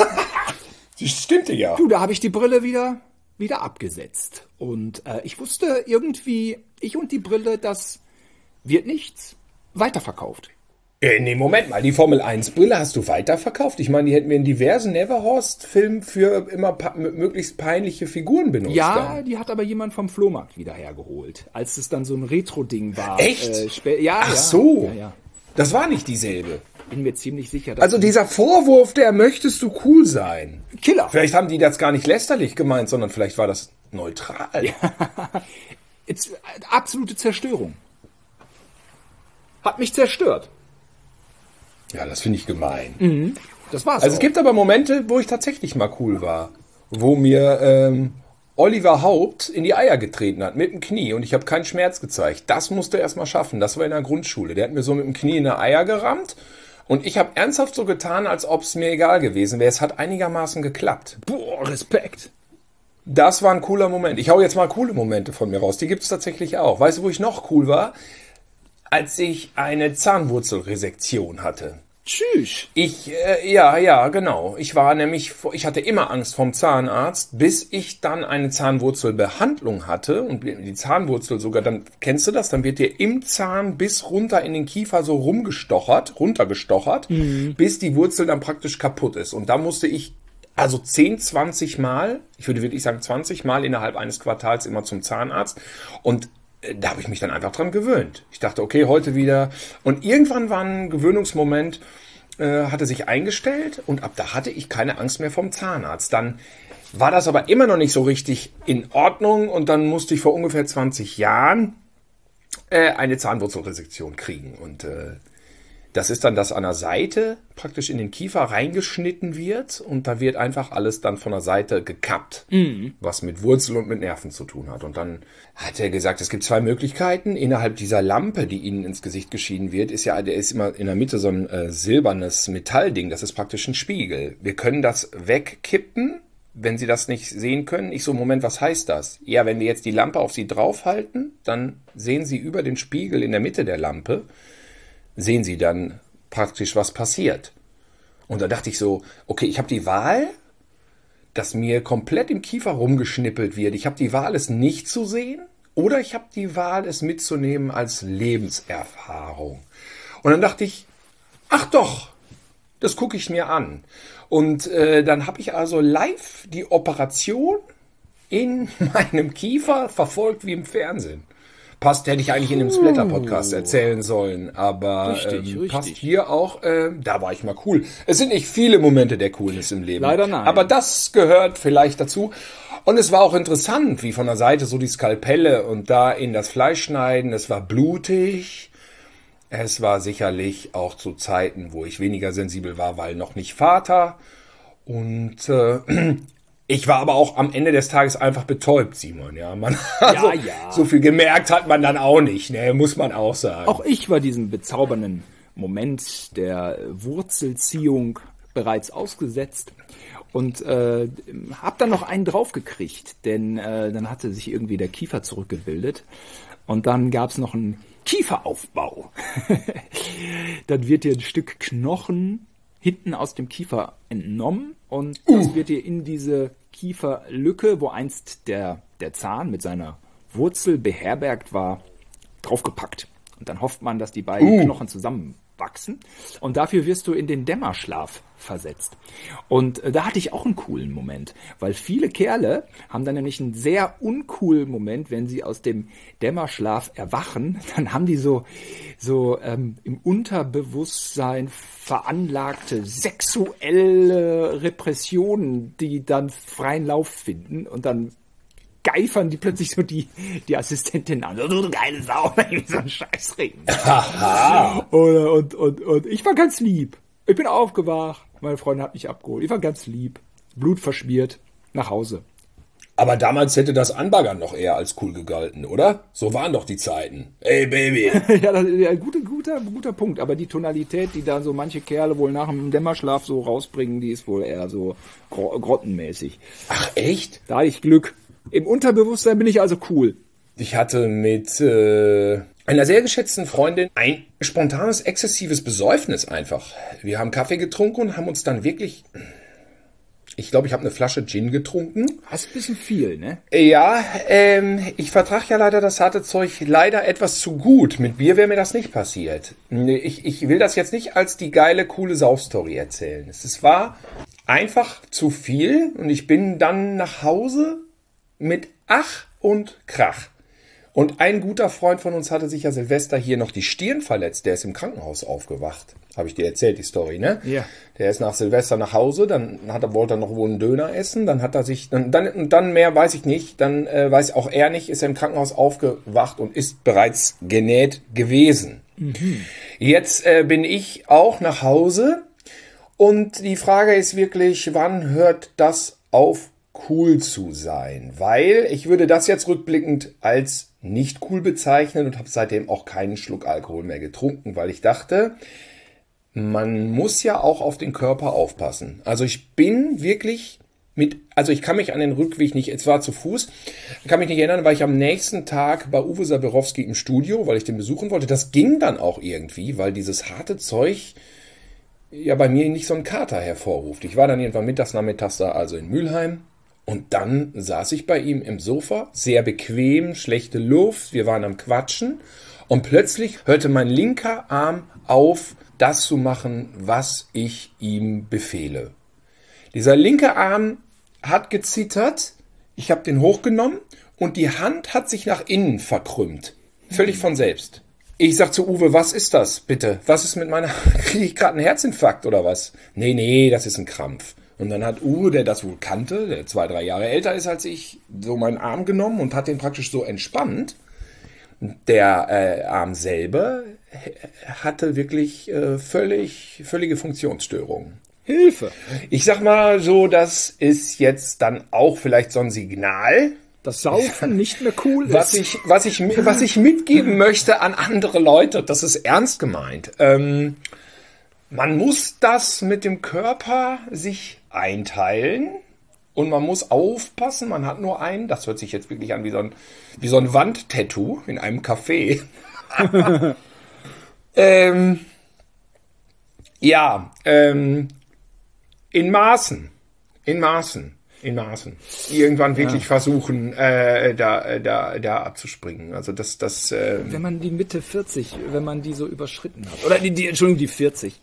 das stimmte ja. Da habe ich die Brille wieder abgesetzt. Und ich wusste irgendwie, ich und die Brille, das wird nichts. Weiterverkauft. Nee, Moment mal, die Formel 1 Brille hast du weiterverkauft? Ich meine, die hätten wir in diversen Neverhorst-Filmen für immer möglichst peinliche Figuren benutzt. Ja, die hat aber jemand vom Flohmarkt wieder hergeholt, als es dann so ein Retro-Ding war. Echt? Ach so. Ja. Das war nicht dieselbe. Bin mir ziemlich sicher. Also dieser Vorwurf, der möchtest du cool sein. Killer. Vielleicht haben die das gar nicht lästerlich gemeint, sondern vielleicht war das neutral. Ja. Absolute Zerstörung. Hat mich zerstört. Ja, das finde ich gemein. Das war's. Also es gibt aber Momente, wo ich tatsächlich mal cool war. Wo mir Oliver Haupt in die Eier getreten hat, mit dem Knie. Und ich habe keinen Schmerz gezeigt. Das musste er erst mal schaffen. Das war in der Grundschule. Der hat mir so mit dem Knie in die Eier gerammt. Und ich habe ernsthaft so getan, als ob es mir egal gewesen wäre. Es hat einigermaßen geklappt. Boah, Respekt. Das war ein cooler Moment. Ich hau jetzt mal coole Momente von mir raus. Die gibt es tatsächlich auch. Weißt du, wo ich noch cool war? Als ich eine Zahnwurzelresektion hatte. Tschüss. Ja, genau. Ich hatte immer Angst vom Zahnarzt, bis ich dann eine Zahnwurzelbehandlung hatte und die Zahnwurzel sogar, dann kennst du das, dann wird dir im Zahn bis runter in den Kiefer so runtergestochert, bis die Wurzel dann praktisch kaputt ist. Und da musste ich also 10, 20 Mal, ich würde wirklich sagen 20 Mal innerhalb eines Quartals immer zum Zahnarzt und da habe ich mich dann einfach dran gewöhnt. Ich dachte, okay, heute wieder. Und irgendwann war ein Gewöhnungsmoment, hatte sich eingestellt und ab da hatte ich keine Angst mehr vom Zahnarzt. Dann war das aber immer noch nicht so richtig in Ordnung und dann musste ich vor ungefähr 20 Jahren eine Zahnwurzelresektion kriegen. Und das ist dann, dass an der Seite praktisch in den Kiefer reingeschnitten wird und da wird einfach alles dann von der Seite gekappt, was mit Wurzel und mit Nerven zu tun hat. Und dann hat er gesagt, es gibt 2 Möglichkeiten. Innerhalb dieser Lampe, die Ihnen ins Gesicht geschieden wird, der ist immer in der Mitte so ein silbernes Metallding. Das ist praktisch ein Spiegel. Wir können das wegkippen, wenn Sie das nicht sehen können. Ich so, Moment, was heißt das? Ja, wenn wir jetzt die Lampe auf Sie draufhalten, dann sehen Sie über den Spiegel in der Mitte der Lampe, sehen Sie dann praktisch, was passiert. Und da dachte ich so, okay, ich habe die Wahl, dass mir komplett im Kiefer rumgeschnippelt wird. Ich habe die Wahl, es nicht zu sehen, oder ich habe die Wahl, es mitzunehmen als Lebenserfahrung. Und dann dachte ich, ach doch, das gucke ich mir an. Und dann habe ich also live die Operation in meinem Kiefer verfolgt wie im Fernsehen. Hätte ich eigentlich in einem Splatter-Podcast erzählen sollen, aber Richtig. passt hier auch, da war ich mal cool. Es sind nicht viele Momente der Coolness im Leben. Leider nein. Aber das gehört vielleicht dazu. Und es war auch interessant, wie von der Seite so die Skalpelle und da in das Fleisch schneiden. Es war blutig. Es war sicherlich auch zu Zeiten, wo ich weniger sensibel war, weil noch nicht Vater. Und ich war aber auch am Ende des Tages einfach betäubt, Simon. Ja, so viel gemerkt hat man dann auch nicht, ne? Muss man auch sagen. Auch ich war diesem bezaubernden Moment der Wurzelziehung bereits ausgesetzt und habe dann noch einen draufgekriegt, denn dann hatte sich irgendwie der Kiefer zurückgebildet und dann gab es noch einen Kieferaufbau. Dann wird dir ein Stück Knochen hinten aus dem Kiefer entnommen und das wird dir in diese Kieferlücke, wo einst der Zahn mit seiner Wurzel beherbergt war, draufgepackt. Und dann hofft man, dass die beiden Knochen zusammenwachsen. Und dafür wirst du in den Dämmerschlaf versetzt. Und da hatte ich auch einen coolen Moment, weil viele Kerle haben dann nämlich einen sehr uncoolen Moment, wenn sie aus dem Dämmerschlaf erwachen. Dann haben die so im Unterbewusstsein veranlagte sexuelle Repressionen, die dann freien Lauf finden und dann geifern die plötzlich so die Assistentin an. Du geile Sau, so ein Scheißring. Und ich war ganz lieb. Ich bin aufgewacht. Meine Freundin hat mich abgeholt. Ich war ganz lieb. Blut verschmiert. Nach Hause. Aber damals hätte das Anbaggern noch eher als cool gegalten, oder? So waren doch die Zeiten. Ey, Baby. Ja, guter Punkt. Aber die Tonalität, die da so manche Kerle wohl nach dem Dämmerschlaf so rausbringen, die ist wohl eher so grottenmäßig. Ach, echt? Da hatte ich Glück. Im Unterbewusstsein bin ich also cool. Ich hatte mit einer sehr geschätzten Freundin ein spontanes, exzessives Besäufnis einfach. Wir haben Kaffee getrunken und haben uns dann wirklich... Ich glaube, ich habe eine Flasche Gin getrunken. Das ist ein bisschen viel, ne? Ja, ich vertrage ja leider das harte Zeug leider etwas zu gut. Mit Bier wäre mir das nicht passiert. Ich will das jetzt nicht als die geile, coole Saufstory erzählen. Es war einfach zu viel und ich bin dann nach Hause mit Ach und Krach. Und ein guter Freund von uns hatte sich ja Silvester hier noch die Stirn verletzt. Der ist im Krankenhaus aufgewacht. Habe ich dir erzählt, die Story, ne? Ja. Der ist nach Silvester nach Hause, dann wollte er noch wohl einen Döner essen, dann hat er sich, dann mehr weiß ich nicht, dann weiß auch er nicht, ist er im Krankenhaus aufgewacht und ist bereits genäht gewesen. Mhm. Jetzt bin ich auch nach Hause und die Frage ist wirklich, wann hört das auf, cool zu sein, weil ich würde das jetzt rückblickend als nicht cool bezeichnen und habe seitdem auch keinen Schluck Alkohol mehr getrunken, weil ich dachte, man muss ja auch auf den Körper aufpassen. Also ich bin wirklich also ich kann mich an den Rückweg nicht, es war zu Fuß, kann mich nicht erinnern, weil ich am nächsten Tag bei Uwe Sabirowski im Studio, weil ich den besuchen wollte. Das ging dann auch irgendwie, weil dieses harte Zeug ja bei mir nicht so einen Kater hervorruft. Ich war dann irgendwann nachmittags da, also in Mülheim. Und dann saß ich bei ihm im Sofa, sehr bequem, schlechte Luft, wir waren am Quatschen. Und plötzlich hörte mein linker Arm auf, das zu machen, was ich ihm befehle. Dieser linke Arm hat gezittert, ich habe den hochgenommen und die Hand hat sich nach innen verkrümmt. Völlig von selbst. Ich sag zu Uwe, was ist das bitte? Was ist mit meiner... Kriege ich gerade einen Herzinfarkt oder was? Nee, das ist ein Krampf. Und dann hat Uwe, der das wohl kannte, der 2-3 Jahre älter ist als ich, so meinen Arm genommen und hat den praktisch so entspannt. Der Arm selber hatte wirklich völlige Funktionsstörungen. Hilfe! Ich sag mal so, das ist jetzt dann auch vielleicht so ein Signal, dass Saufen nicht mehr cool ist. Was ich mitgeben möchte an andere Leute, das ist ernst gemeint. Man muss das mit dem Körper sich einteilen und man muss aufpassen, man hat nur einen, das hört sich jetzt wirklich an wie so ein Wandtattoo in einem Café. In Maßen. Irgendwann wirklich versuchen, da abzuspringen. Also das. Wenn man die Mitte 40, wenn man die so überschritten hat. Oder die 40.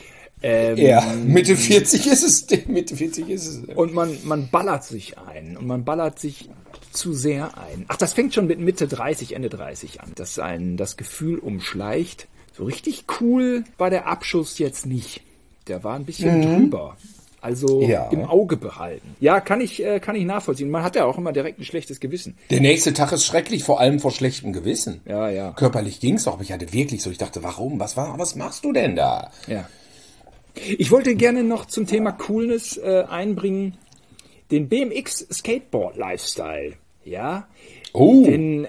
Mitte 40 ist es. Und man ballert sich ein. Und man ballert sich zu sehr ein. Ach, das fängt schon mit Mitte 30, Ende 30 an. Dass einen das Gefühl umschleicht. So richtig cool war der Abschuss jetzt nicht. Der war ein bisschen drüber. Also im Auge behalten. Ja, kann ich nachvollziehen. Man hat ja auch immer direkt ein schlechtes Gewissen. Der nächste Tag ist schrecklich, vor allem vor schlechtem Gewissen. Ja. Körperlich ging's doch, aber ich hatte wirklich so, ich dachte, warum? Was machst du denn da? Ja. Ich wollte gerne noch zum Thema Coolness einbringen, den BMX Skateboard Lifestyle. Ja. Oh. Denn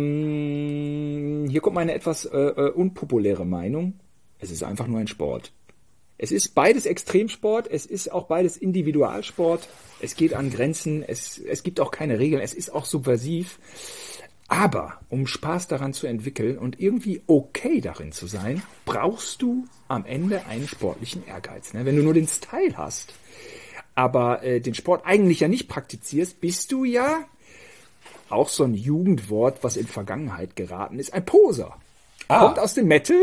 hier kommt meine etwas unpopuläre Meinung. Es ist einfach nur ein Sport. Es ist beides Extremsport, es ist auch beides Individualsport, es geht an Grenzen, es gibt auch keine Regeln, es ist auch subversiv. Aber um Spaß daran zu entwickeln und irgendwie okay darin zu sein, brauchst du am Ende einen sportlichen Ehrgeiz. Ne? Wenn du nur den Style hast, aber den Sport eigentlich ja nicht praktizierst, bist du ja, auch so ein Jugendwort, was in Vergangenheit geraten ist, ein Poser. Kommt aus dem Metal,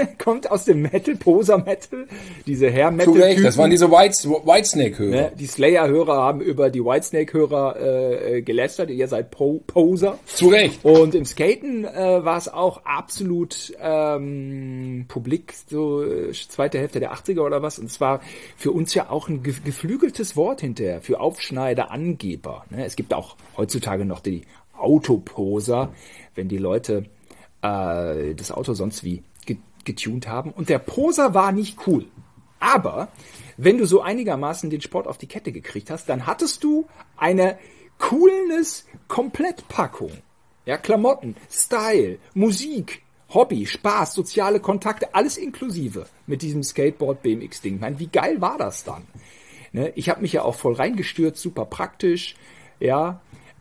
Poser-Metal, diese Hair-Metal. Zu Recht, das waren diese Whitesnake-Hörer. Ne? Die Slayer-Hörer haben über die Whitesnake-Hörer gelästert, ihr seid Poser. Zu Recht. Und im Skaten war es auch absolut publik, so zweite Hälfte der 80er oder was. Und zwar für uns ja auch ein geflügeltes Wort hinterher, für Aufschneider, Angeber. Ne? Es gibt auch heutzutage noch die Autoposer, wenn die Leute das Auto sonst wie getunt haben. Und der Poser war nicht cool. Aber wenn du so einigermaßen den Sport auf die Kette gekriegt hast, dann hattest du eine Coolness-Komplettpackung. Ja, Klamotten, Style, Musik, Hobby, Spaß, soziale Kontakte, alles inklusive mit diesem Skateboard-BMX-Ding. Ich meine, wie geil war das dann? Ne? Ich habe mich ja auch voll reingestürzt, super praktisch. Ja,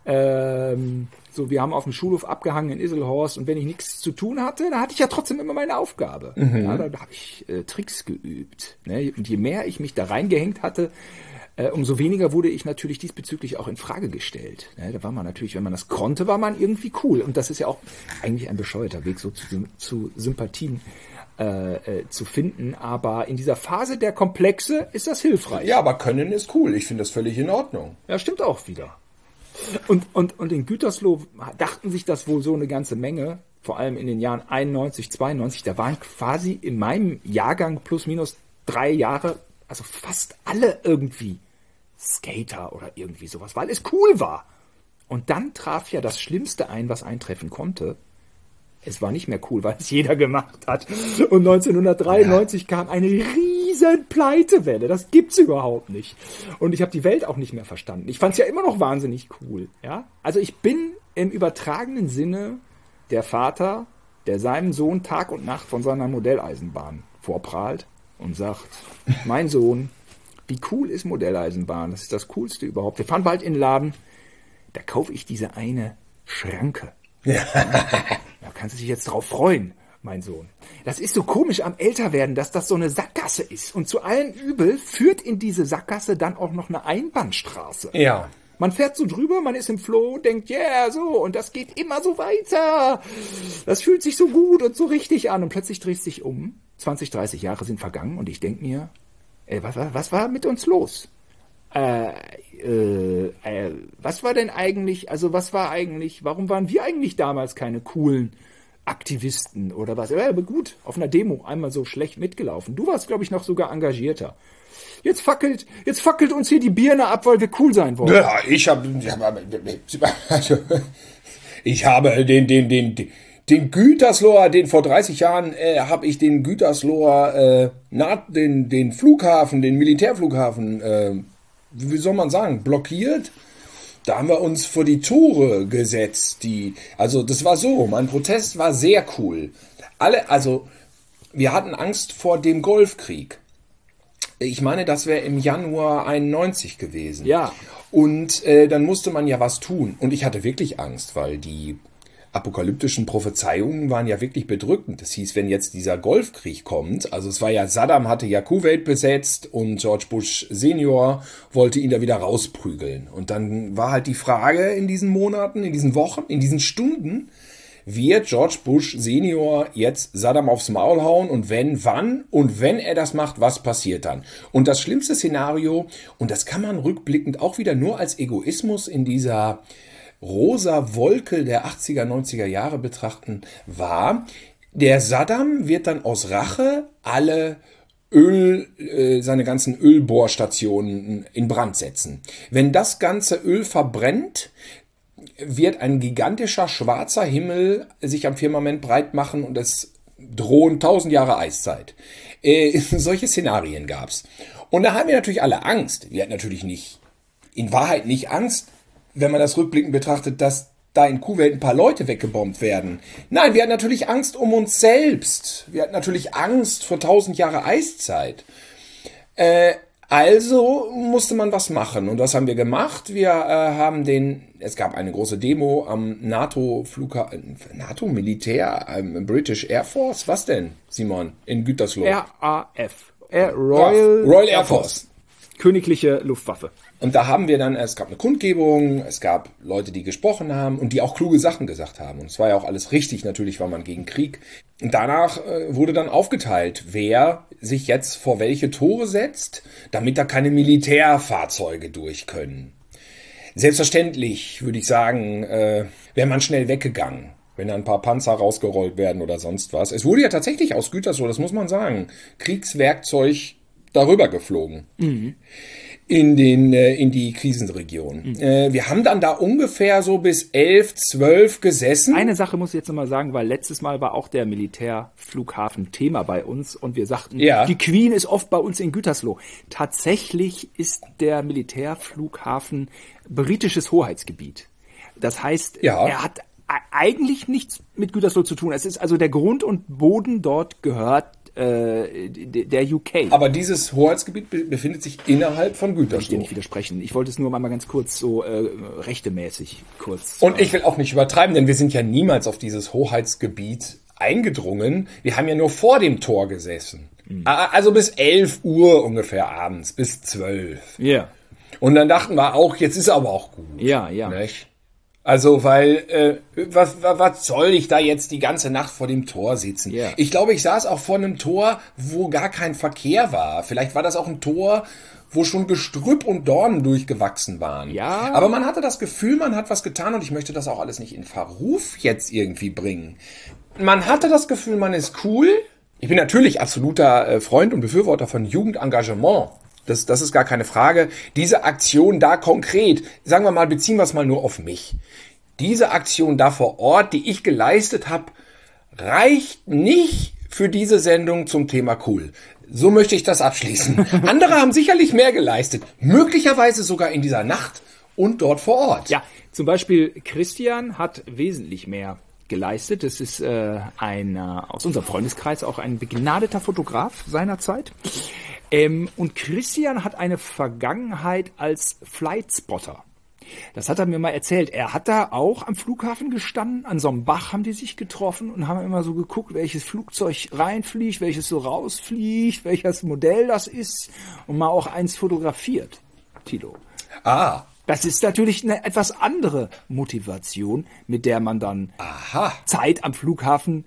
so, wir haben auf dem Schulhof abgehangen in Iselhorst und wenn ich nichts zu tun hatte, dann hatte ich ja trotzdem immer meine Aufgabe. Ja, da habe ich Tricks geübt. Ne? Und je mehr ich mich da reingehängt hatte, umso weniger wurde ich natürlich diesbezüglich auch in Frage gestellt. Ne? Da war man natürlich, wenn man das konnte, war man irgendwie cool. Und das ist ja auch eigentlich ein bescheuerter Weg, so zu Sympathien zu finden. Aber in dieser Phase der Komplexe ist das hilfreich. Ja, aber Können ist cool. Ich finde das völlig in Ordnung. Ja, stimmt auch wieder. Und in Gütersloh dachten sich das wohl so eine ganze Menge, vor allem in den Jahren 91, 92, da waren quasi in meinem Jahrgang plus minus 3 Jahre, also fast alle irgendwie Skater oder irgendwie sowas, weil es cool war. Und dann traf ja das Schlimmste ein, was eintreffen konnte. Es war nicht mehr cool, weil es jeder gemacht hat. Und 1993 kam eine riesen Pleitewelle. Das gibt's überhaupt nicht. Und ich habe die Welt auch nicht mehr verstanden. Ich fand's ja immer noch wahnsinnig cool. Ja? Also ich bin im übertragenen Sinne der Vater, der seinem Sohn Tag und Nacht von seiner Modelleisenbahn vorprahlt und sagt, mein Sohn, wie cool ist Modelleisenbahn? Das ist das Coolste überhaupt. Wir fahren bald in den Laden, da kaufe ich diese eine Schranke. Ja. Da kannst du dich jetzt drauf freuen, mein Sohn. Das ist so komisch am Älterwerden, dass das so eine Sackgasse ist. Und zu allen Übel führt in diese Sackgasse dann auch noch eine Einbahnstraße. Ja. Man fährt so drüber, man ist im Flow, denkt, yeah, so, und das geht immer so weiter. Das fühlt sich so gut und so richtig an. Und plötzlich drehst du dich um. 20, 30 Jahre sind vergangen und ich denke mir, was war mit uns los? Was war denn eigentlich, warum waren wir eigentlich damals keine coolen Aktivisten oder was? Ja, aber gut, auf einer Demo einmal so schlecht mitgelaufen. Du warst, glaube ich, noch sogar engagierter. Jetzt fackelt uns hier die Birne ab, weil wir cool sein wollen. Ja, ich habe den Gütersloher, den vor 30 Jahren habe ich den Gütersloher, den Flughafen, den Militärflughafen, wie soll man sagen, blockiert. Da haben wir uns vor die Tore gesetzt. Also das war so, mein Protest war sehr cool. Wir hatten Angst vor dem Golfkrieg. Ich meine, das wäre im Januar 91 gewesen. Ja. Und dann musste man ja was tun. Und ich hatte wirklich Angst, weil die apokalyptischen Prophezeiungen waren ja wirklich bedrückend. Das hieß, wenn jetzt dieser Golfkrieg kommt, also es war ja, Saddam hatte ja Kuwait besetzt und George Bush Senior wollte ihn da wieder rausprügeln. Und dann war halt die Frage in diesen Monaten, in diesen Wochen, in diesen Stunden, wird George Bush Senior jetzt Saddam aufs Maul hauen und wenn, wann? Und wenn er das macht, was passiert dann? Und das schlimmste Szenario, und das kann man rückblickend auch wieder nur als Egoismus in dieser rosa Wolke der 80er, 90er Jahre betrachten, war, der Saddam wird dann aus Rache alle seine ganzen Ölbohrstationen in Brand setzen. Wenn das ganze Öl verbrennt, wird ein gigantischer schwarzer Himmel sich am Firmament breit machen und es drohen 1000 Jahre Eiszeit. Solche Szenarien gab's. Und da haben wir natürlich alle Angst. Wir hatten natürlich in Wahrheit nicht Angst, wenn man das rückblickend betrachtet, dass da in Kuwait ein paar Leute weggebombt werden. Nein, wir hatten natürlich Angst um uns selbst. Wir hatten natürlich Angst vor 1000 Jahre Eiszeit. Also musste man was machen. Und was haben wir gemacht? Es gab eine große Demo am NATO-Flughafen, NATO-Militär, British Air Force. Was denn, Simon, in Gütersloh? RAF. Royal Air Force. Königliche Luftwaffe. Und da haben wir dann, es gab eine Kundgebung, es gab Leute, die gesprochen haben und die auch kluge Sachen gesagt haben. Und es war ja auch alles richtig, natürlich war man gegen Krieg. Und danach wurde dann aufgeteilt, wer sich jetzt vor welche Tore setzt, damit da keine Militärfahrzeuge durch können. Selbstverständlich, würde ich sagen, wäre man schnell weggegangen, wenn da ein paar Panzer rausgerollt werden oder sonst was. Es wurde ja tatsächlich aus Gütersloh, das muss man sagen, Kriegswerkzeug darüber geflogen. Mhm. In die Krisenregion. Wir haben dann da ungefähr so bis 11, 12 gesessen. Eine Sache muss ich jetzt nochmal sagen, weil letztes Mal war auch der Militärflughafen Thema bei uns und wir sagten, ja, die Queen ist oft bei uns in Gütersloh. Tatsächlich ist der Militärflughafen britisches Hoheitsgebiet. Das heißt, ja, er hat eigentlich nichts mit Gütersloh zu tun. Es ist also der Grund und Boden dort gehört der UK. Aber dieses Hoheitsgebiet befindet sich innerhalb von Gütersloh. Ich will dir nicht widersprechen. Ich wollte es nur mal ganz kurz so rechtemäßig kurz. Und ich will auch nicht übertreiben, denn wir sind ja niemals auf dieses Hoheitsgebiet eingedrungen. Wir haben ja nur vor dem Tor gesessen. Mhm. Also bis 11 Uhr ungefähr abends, bis 12. Ja. Yeah. Und dann dachten wir auch, jetzt ist aber auch gut. Ja, ja. Nicht? Also, weil, was soll ich da jetzt die ganze Nacht vor dem Tor sitzen? Yeah. Ich glaube, ich saß auch vor einem Tor, wo gar kein Verkehr war. Vielleicht war das auch ein Tor, wo schon Gestrüpp und Dornen durchgewachsen waren. Ja. Aber man hatte das Gefühl, man hat was getan und ich möchte das auch alles nicht in Verruf jetzt irgendwie bringen. Man hatte das Gefühl, man ist cool. Ich bin natürlich absoluter Freund und Befürworter von Jugendengagement. Das ist gar keine Frage. Diese Aktion da konkret, sagen wir mal, beziehen wir es mal nur auf mich. Diese Aktion da vor Ort, die ich geleistet habe, reicht nicht für diese Sendung zum Thema cool. So möchte ich das abschließen. Andere haben sicherlich mehr geleistet. Möglicherweise sogar in dieser Nacht und dort vor Ort. Ja, zum Beispiel Christian hat wesentlich mehr geleistet. Das ist aus unserem Freundeskreis auch ein begnadeter Fotograf seiner Zeit. Und Christian hat eine Vergangenheit als Flightspotter. Das hat er mir mal erzählt. Er hat da auch am Flughafen gestanden, an so einem Bach haben die sich getroffen und haben immer so geguckt, welches Flugzeug reinfliegt, welches so rausfliegt, welches Modell das ist und mal auch eins fotografiert, Tilo. Das ist natürlich eine etwas andere Motivation, mit der man dann Zeit am Flughafen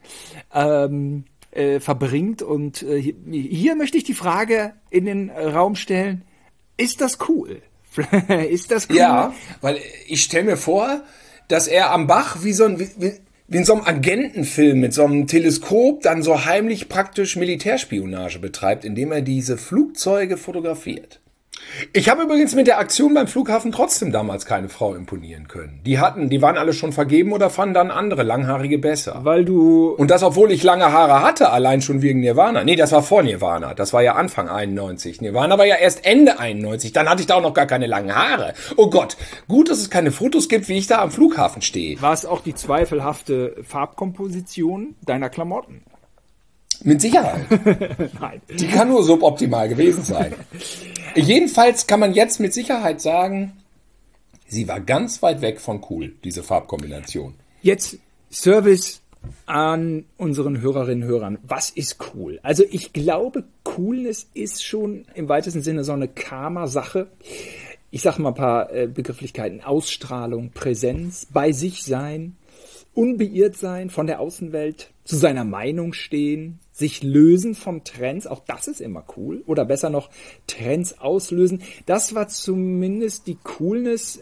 verbringt. Und hier möchte ich die Frage in den Raum stellen, ist das cool? Ist das cool? Ja, weil ich stelle mir vor, dass er am Bach wie in so einem Agentenfilm mit so einem Teleskop dann so heimlich praktisch Militärspionage betreibt, indem er diese Flugzeuge fotografiert. Ich habe übrigens mit der Aktion beim Flughafen trotzdem damals keine Frau imponieren können. Die waren alle schon vergeben oder fanden dann andere Langhaarige besser. Und das, obwohl ich lange Haare hatte, allein schon wegen Nirvana. Nee, das war vor Nirvana. Das war ja Anfang 91. Nirvana war ja erst Ende 91. Dann hatte ich da auch noch gar keine langen Haare. Oh Gott, gut, dass es keine Fotos gibt, wie ich da am Flughafen stehe. War es auch die zweifelhafte Farbkomposition deiner Klamotten? Mit Sicherheit. Nein. Die kann nur suboptimal gewesen sein. Jedenfalls kann man jetzt mit Sicherheit sagen, sie war ganz weit weg von cool, diese Farbkombination. Jetzt Service an unseren Hörerinnen und Hörern. Was ist cool? Also ich glaube, Coolness ist schon im weitesten Sinne so eine Karma-Sache. Ich sage mal ein paar Begrifflichkeiten. Ausstrahlung, Präsenz, bei sich sein, unbeirrt sein von der Außenwelt, zu seiner Meinung stehen, sich lösen von Trends, auch das ist immer cool. Oder besser noch, Trends auslösen. Das war zumindest die Coolness,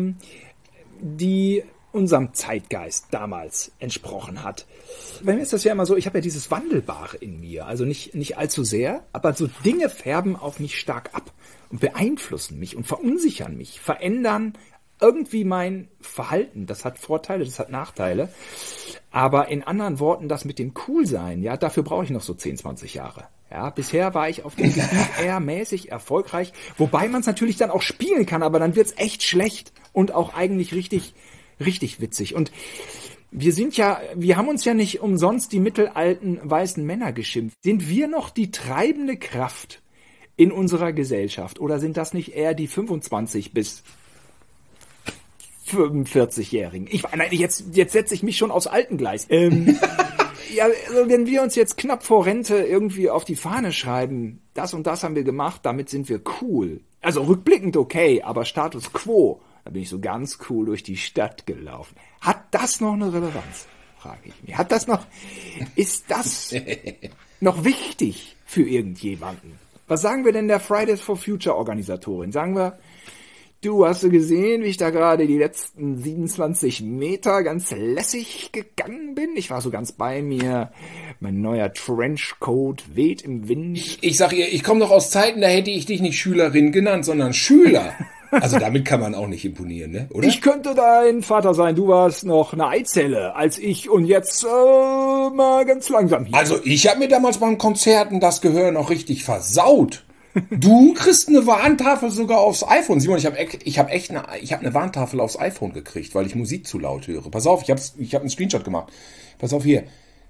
die unserem Zeitgeist damals entsprochen hat. Bei mir ist das ja immer so, ich habe ja dieses Wandelbare in mir, also nicht allzu sehr, aber so Dinge färben auf mich stark ab und beeinflussen mich und verunsichern mich, verändern irgendwie mein Verhalten. Das hat Vorteile, das hat Nachteile. Aber in anderen Worten, das mit dem Coolsein, ja, dafür brauche ich noch so 10, 20 Jahre. Ja, bisher war ich auf dem Gebiet eher mäßig erfolgreich, wobei man es natürlich dann auch spielen kann, aber dann wird's echt schlecht und auch eigentlich richtig witzig. Und wir haben uns ja nicht umsonst die mittelalten weißen Männer geschimpft. Sind wir noch die treibende Kraft in unserer Gesellschaft oder sind das nicht eher die 25 bis 45-Jährigen? Jetzt setze ich mich schon aufs Altengleis. Ja, also wenn wir uns jetzt knapp vor Rente irgendwie auf die Fahne schreiben, das und das haben wir gemacht, damit sind wir cool. Also rückblickend okay, aber Status Quo, da bin ich so ganz cool durch die Stadt gelaufen. Hat das noch eine Relevanz? Frage ich mich. Ist das noch wichtig für irgendjemanden? Was sagen wir denn der Fridays for Future Organisatorin? Sagen wir, du, hast du gesehen, wie ich da gerade die letzten 27 Meter ganz lässig gegangen bin? Ich war so ganz bei mir. Mein neuer Trenchcoat weht im Wind. Ich sag ihr, ich komme doch aus Zeiten, da hätte ich dich nicht Schülerin genannt, sondern Schüler. Also damit kann man auch nicht imponieren, ne? Oder? Ich könnte dein Vater sein. Du warst noch eine Eizelle als ich und jetzt mal ganz langsam hier. Also ich habe mir damals beim Konzerten das Gehör noch richtig versaut. Du kriegst eine Warntafel sogar aufs iPhone. Simon, ich habe eine Warntafel aufs iPhone gekriegt, weil ich Musik zu laut höre. Pass auf, ich habe einen Screenshot gemacht. Pass auf hier.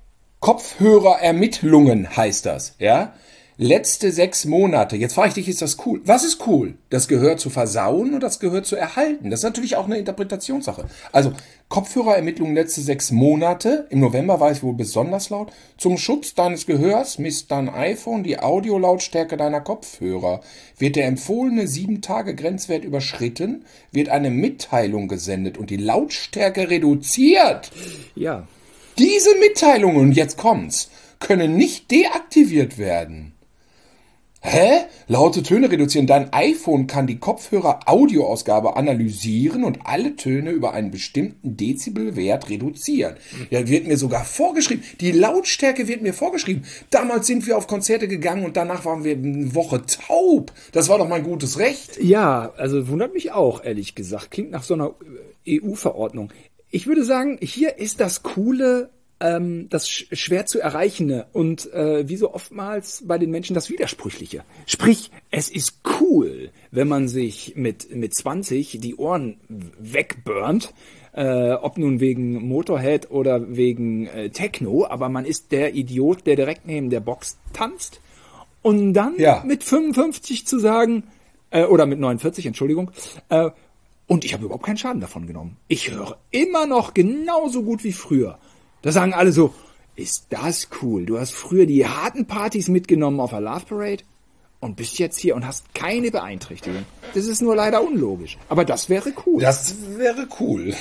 Kopfhörerermittlungen heißt das, ja? Letzte 6 Monate. Jetzt frage ich dich, ist das cool? Was ist cool? Das Gehör zu versauen oder das Gehör zu erhalten? Das ist natürlich auch eine Interpretationssache. Also Kopfhörerermittlungen letzte 6 Monate. Im November war es wohl besonders laut. Zum Schutz deines Gehörs misst dein iPhone die Audiolautstärke deiner Kopfhörer. Wird der empfohlene 7-Tage-Grenzwert überschritten, wird eine Mitteilung gesendet und die Lautstärke reduziert. Ja. Diese Mitteilungen, und jetzt kommt's, können nicht deaktiviert werden. Hä? Laute Töne reduzieren. Dein iPhone kann die Kopfhörer-Audioausgabe analysieren und alle Töne über einen bestimmten Dezibelwert reduzieren. Ja, wird mir sogar vorgeschrieben. Die Lautstärke wird mir vorgeschrieben. Damals sind wir auf Konzerte gegangen und danach waren wir eine Woche taub. Das war doch mein gutes Recht. Ja, also wundert mich auch, ehrlich gesagt. Klingt nach so einer EU-Verordnung. Ich würde sagen, hier ist das Coole das schwer zu erreichende und wie so oftmals bei den Menschen das Widersprüchliche. Sprich, es ist cool, wenn man sich mit 20 die Ohren wegburnt, ob nun wegen Motorhead oder wegen Techno, aber man ist der Idiot, der direkt neben der Box tanzt und dann mit 55 zu sagen, oder mit 49, Entschuldigung, und ich habe überhaupt keinen Schaden davon genommen. Ich höre immer noch genauso gut wie früher. Da sagen alle so, ist das cool? Du hast früher die harten Partys mitgenommen auf der Love Parade und bist jetzt hier und hast keine Beeinträchtigung. Das ist nur leider unlogisch. Aber das wäre cool. Das wäre cool.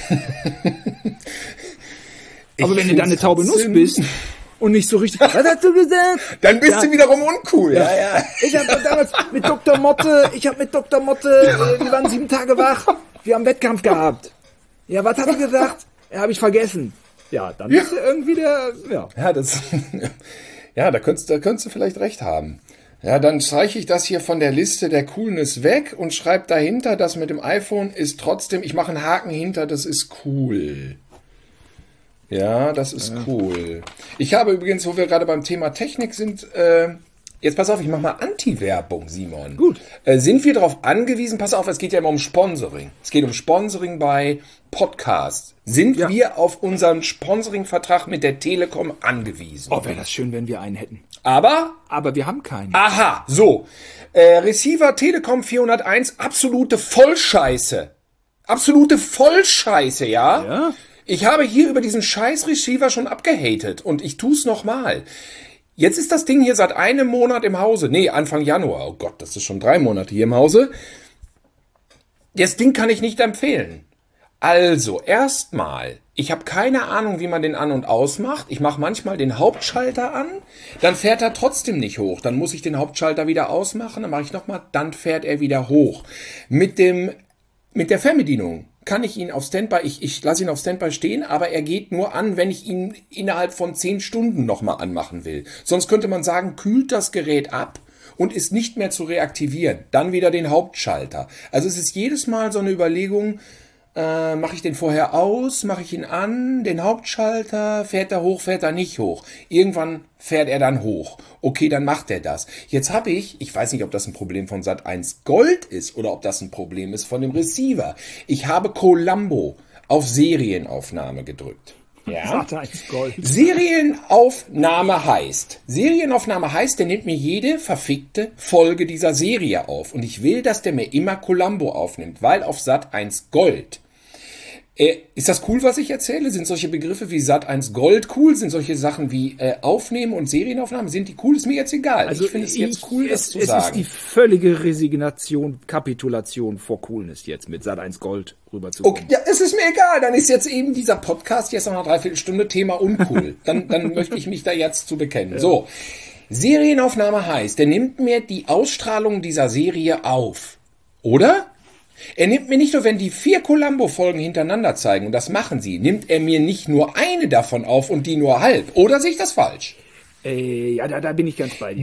Aber wenn du dann eine taube Nuss bist und nicht so richtig, was hast du gesagt? Dann bist du wiederum uncool. Ja. Ich habe damals mit Dr. Motte, wir waren 7 Tage wach, wir haben Wettkampf gehabt. Ja, was hat er gesagt? Ja, habe ich vergessen. Ja, dann ist er irgendwie der, da könntest du vielleicht recht haben. Ja, dann streiche ich das hier von der Liste der Coolness weg und schreibe dahinter, das mit dem iPhone ist trotzdem, ich mache einen Haken hinter, das ist cool. Ja, das ist cool. Ich habe übrigens, wo wir gerade beim Thema Technik sind, jetzt pass auf, ich mache mal Anti-Werbung, Simon. Gut. Sind wir darauf angewiesen, pass auf, es geht ja immer um Sponsoring. Es geht um Sponsoring bei Podcasts. Sind wir auf unseren Sponsoring-Vertrag mit der Telekom angewiesen? Oh, wäre das schön, wenn wir einen hätten. Aber wir haben keinen. Aha, so. Receiver Telekom 401, absolute Vollscheiße. Absolute Vollscheiße, ja? Ja. Ich habe hier über diesen scheiß Receiver schon abgehatet und ich tu's nochmal. Jetzt ist das Ding hier seit einem Monat im Hause. Nee, Anfang Januar. Oh Gott, das ist schon 3 Monate hier im Hause. Das Ding kann ich nicht empfehlen. Also, erstmal, ich habe keine Ahnung, wie man den an- und ausmacht. Ich mache manchmal den Hauptschalter an, dann fährt er trotzdem nicht hoch. Dann muss ich den Hauptschalter wieder ausmachen, dann mache ich nochmal, dann fährt er wieder hoch. Mit der Fernbedienung kann ich ihn auf Standby, ich lasse ihn auf Standby stehen, aber er geht nur an, wenn ich ihn innerhalb von 10 Stunden nochmal anmachen will. Sonst könnte man sagen, kühlt das Gerät ab und ist nicht mehr zu reaktivieren. Dann wieder den Hauptschalter. Also es ist jedes Mal so eine Überlegung, mache ich den vorher aus, mache ich ihn an, den Hauptschalter, fährt er hoch, fährt er nicht hoch. Irgendwann fährt er dann hoch. Okay, dann macht er das. Jetzt habe ich weiß nicht, ob das ein Problem von Sat.1 Gold ist oder ob das ein Problem ist von dem Receiver. Ich habe Columbo auf Serienaufnahme gedrückt. Ja. Sat.1 Gold. Serienaufnahme heißt, der nimmt mir jede verfickte Folge dieser Serie auf. Und ich will, dass der mir immer Columbo aufnimmt, weil auf Sat.1 Gold. Ist das cool, was ich erzähle? Sind solche Begriffe wie Sat.1 Gold cool? Sind solche Sachen wie Aufnehmen und Serienaufnahmen, sind die cool? Ist mir jetzt egal. Also ich finde es jetzt cool, das zu sagen. Es ist die völlige Resignation, Kapitulation vor Coolness jetzt mit Sat.1 Gold rüberzukommen. Okay, ja, es ist mir egal. Dann ist jetzt eben dieser Podcast jetzt noch eine Dreiviertelstunde Thema uncool. Dann möchte ich mich da jetzt zu bekennen. Ja. So, Serienaufnahme heißt, der nimmt mir die Ausstrahlung dieser Serie auf. Oder? Er nimmt mir nicht nur, wenn die 4 Columbo-Folgen hintereinander zeigen, und das machen sie, nimmt er mir nicht nur eine davon auf und die nur halb. Oder sehe ich das falsch? Ja, da bin ich ganz bei dir.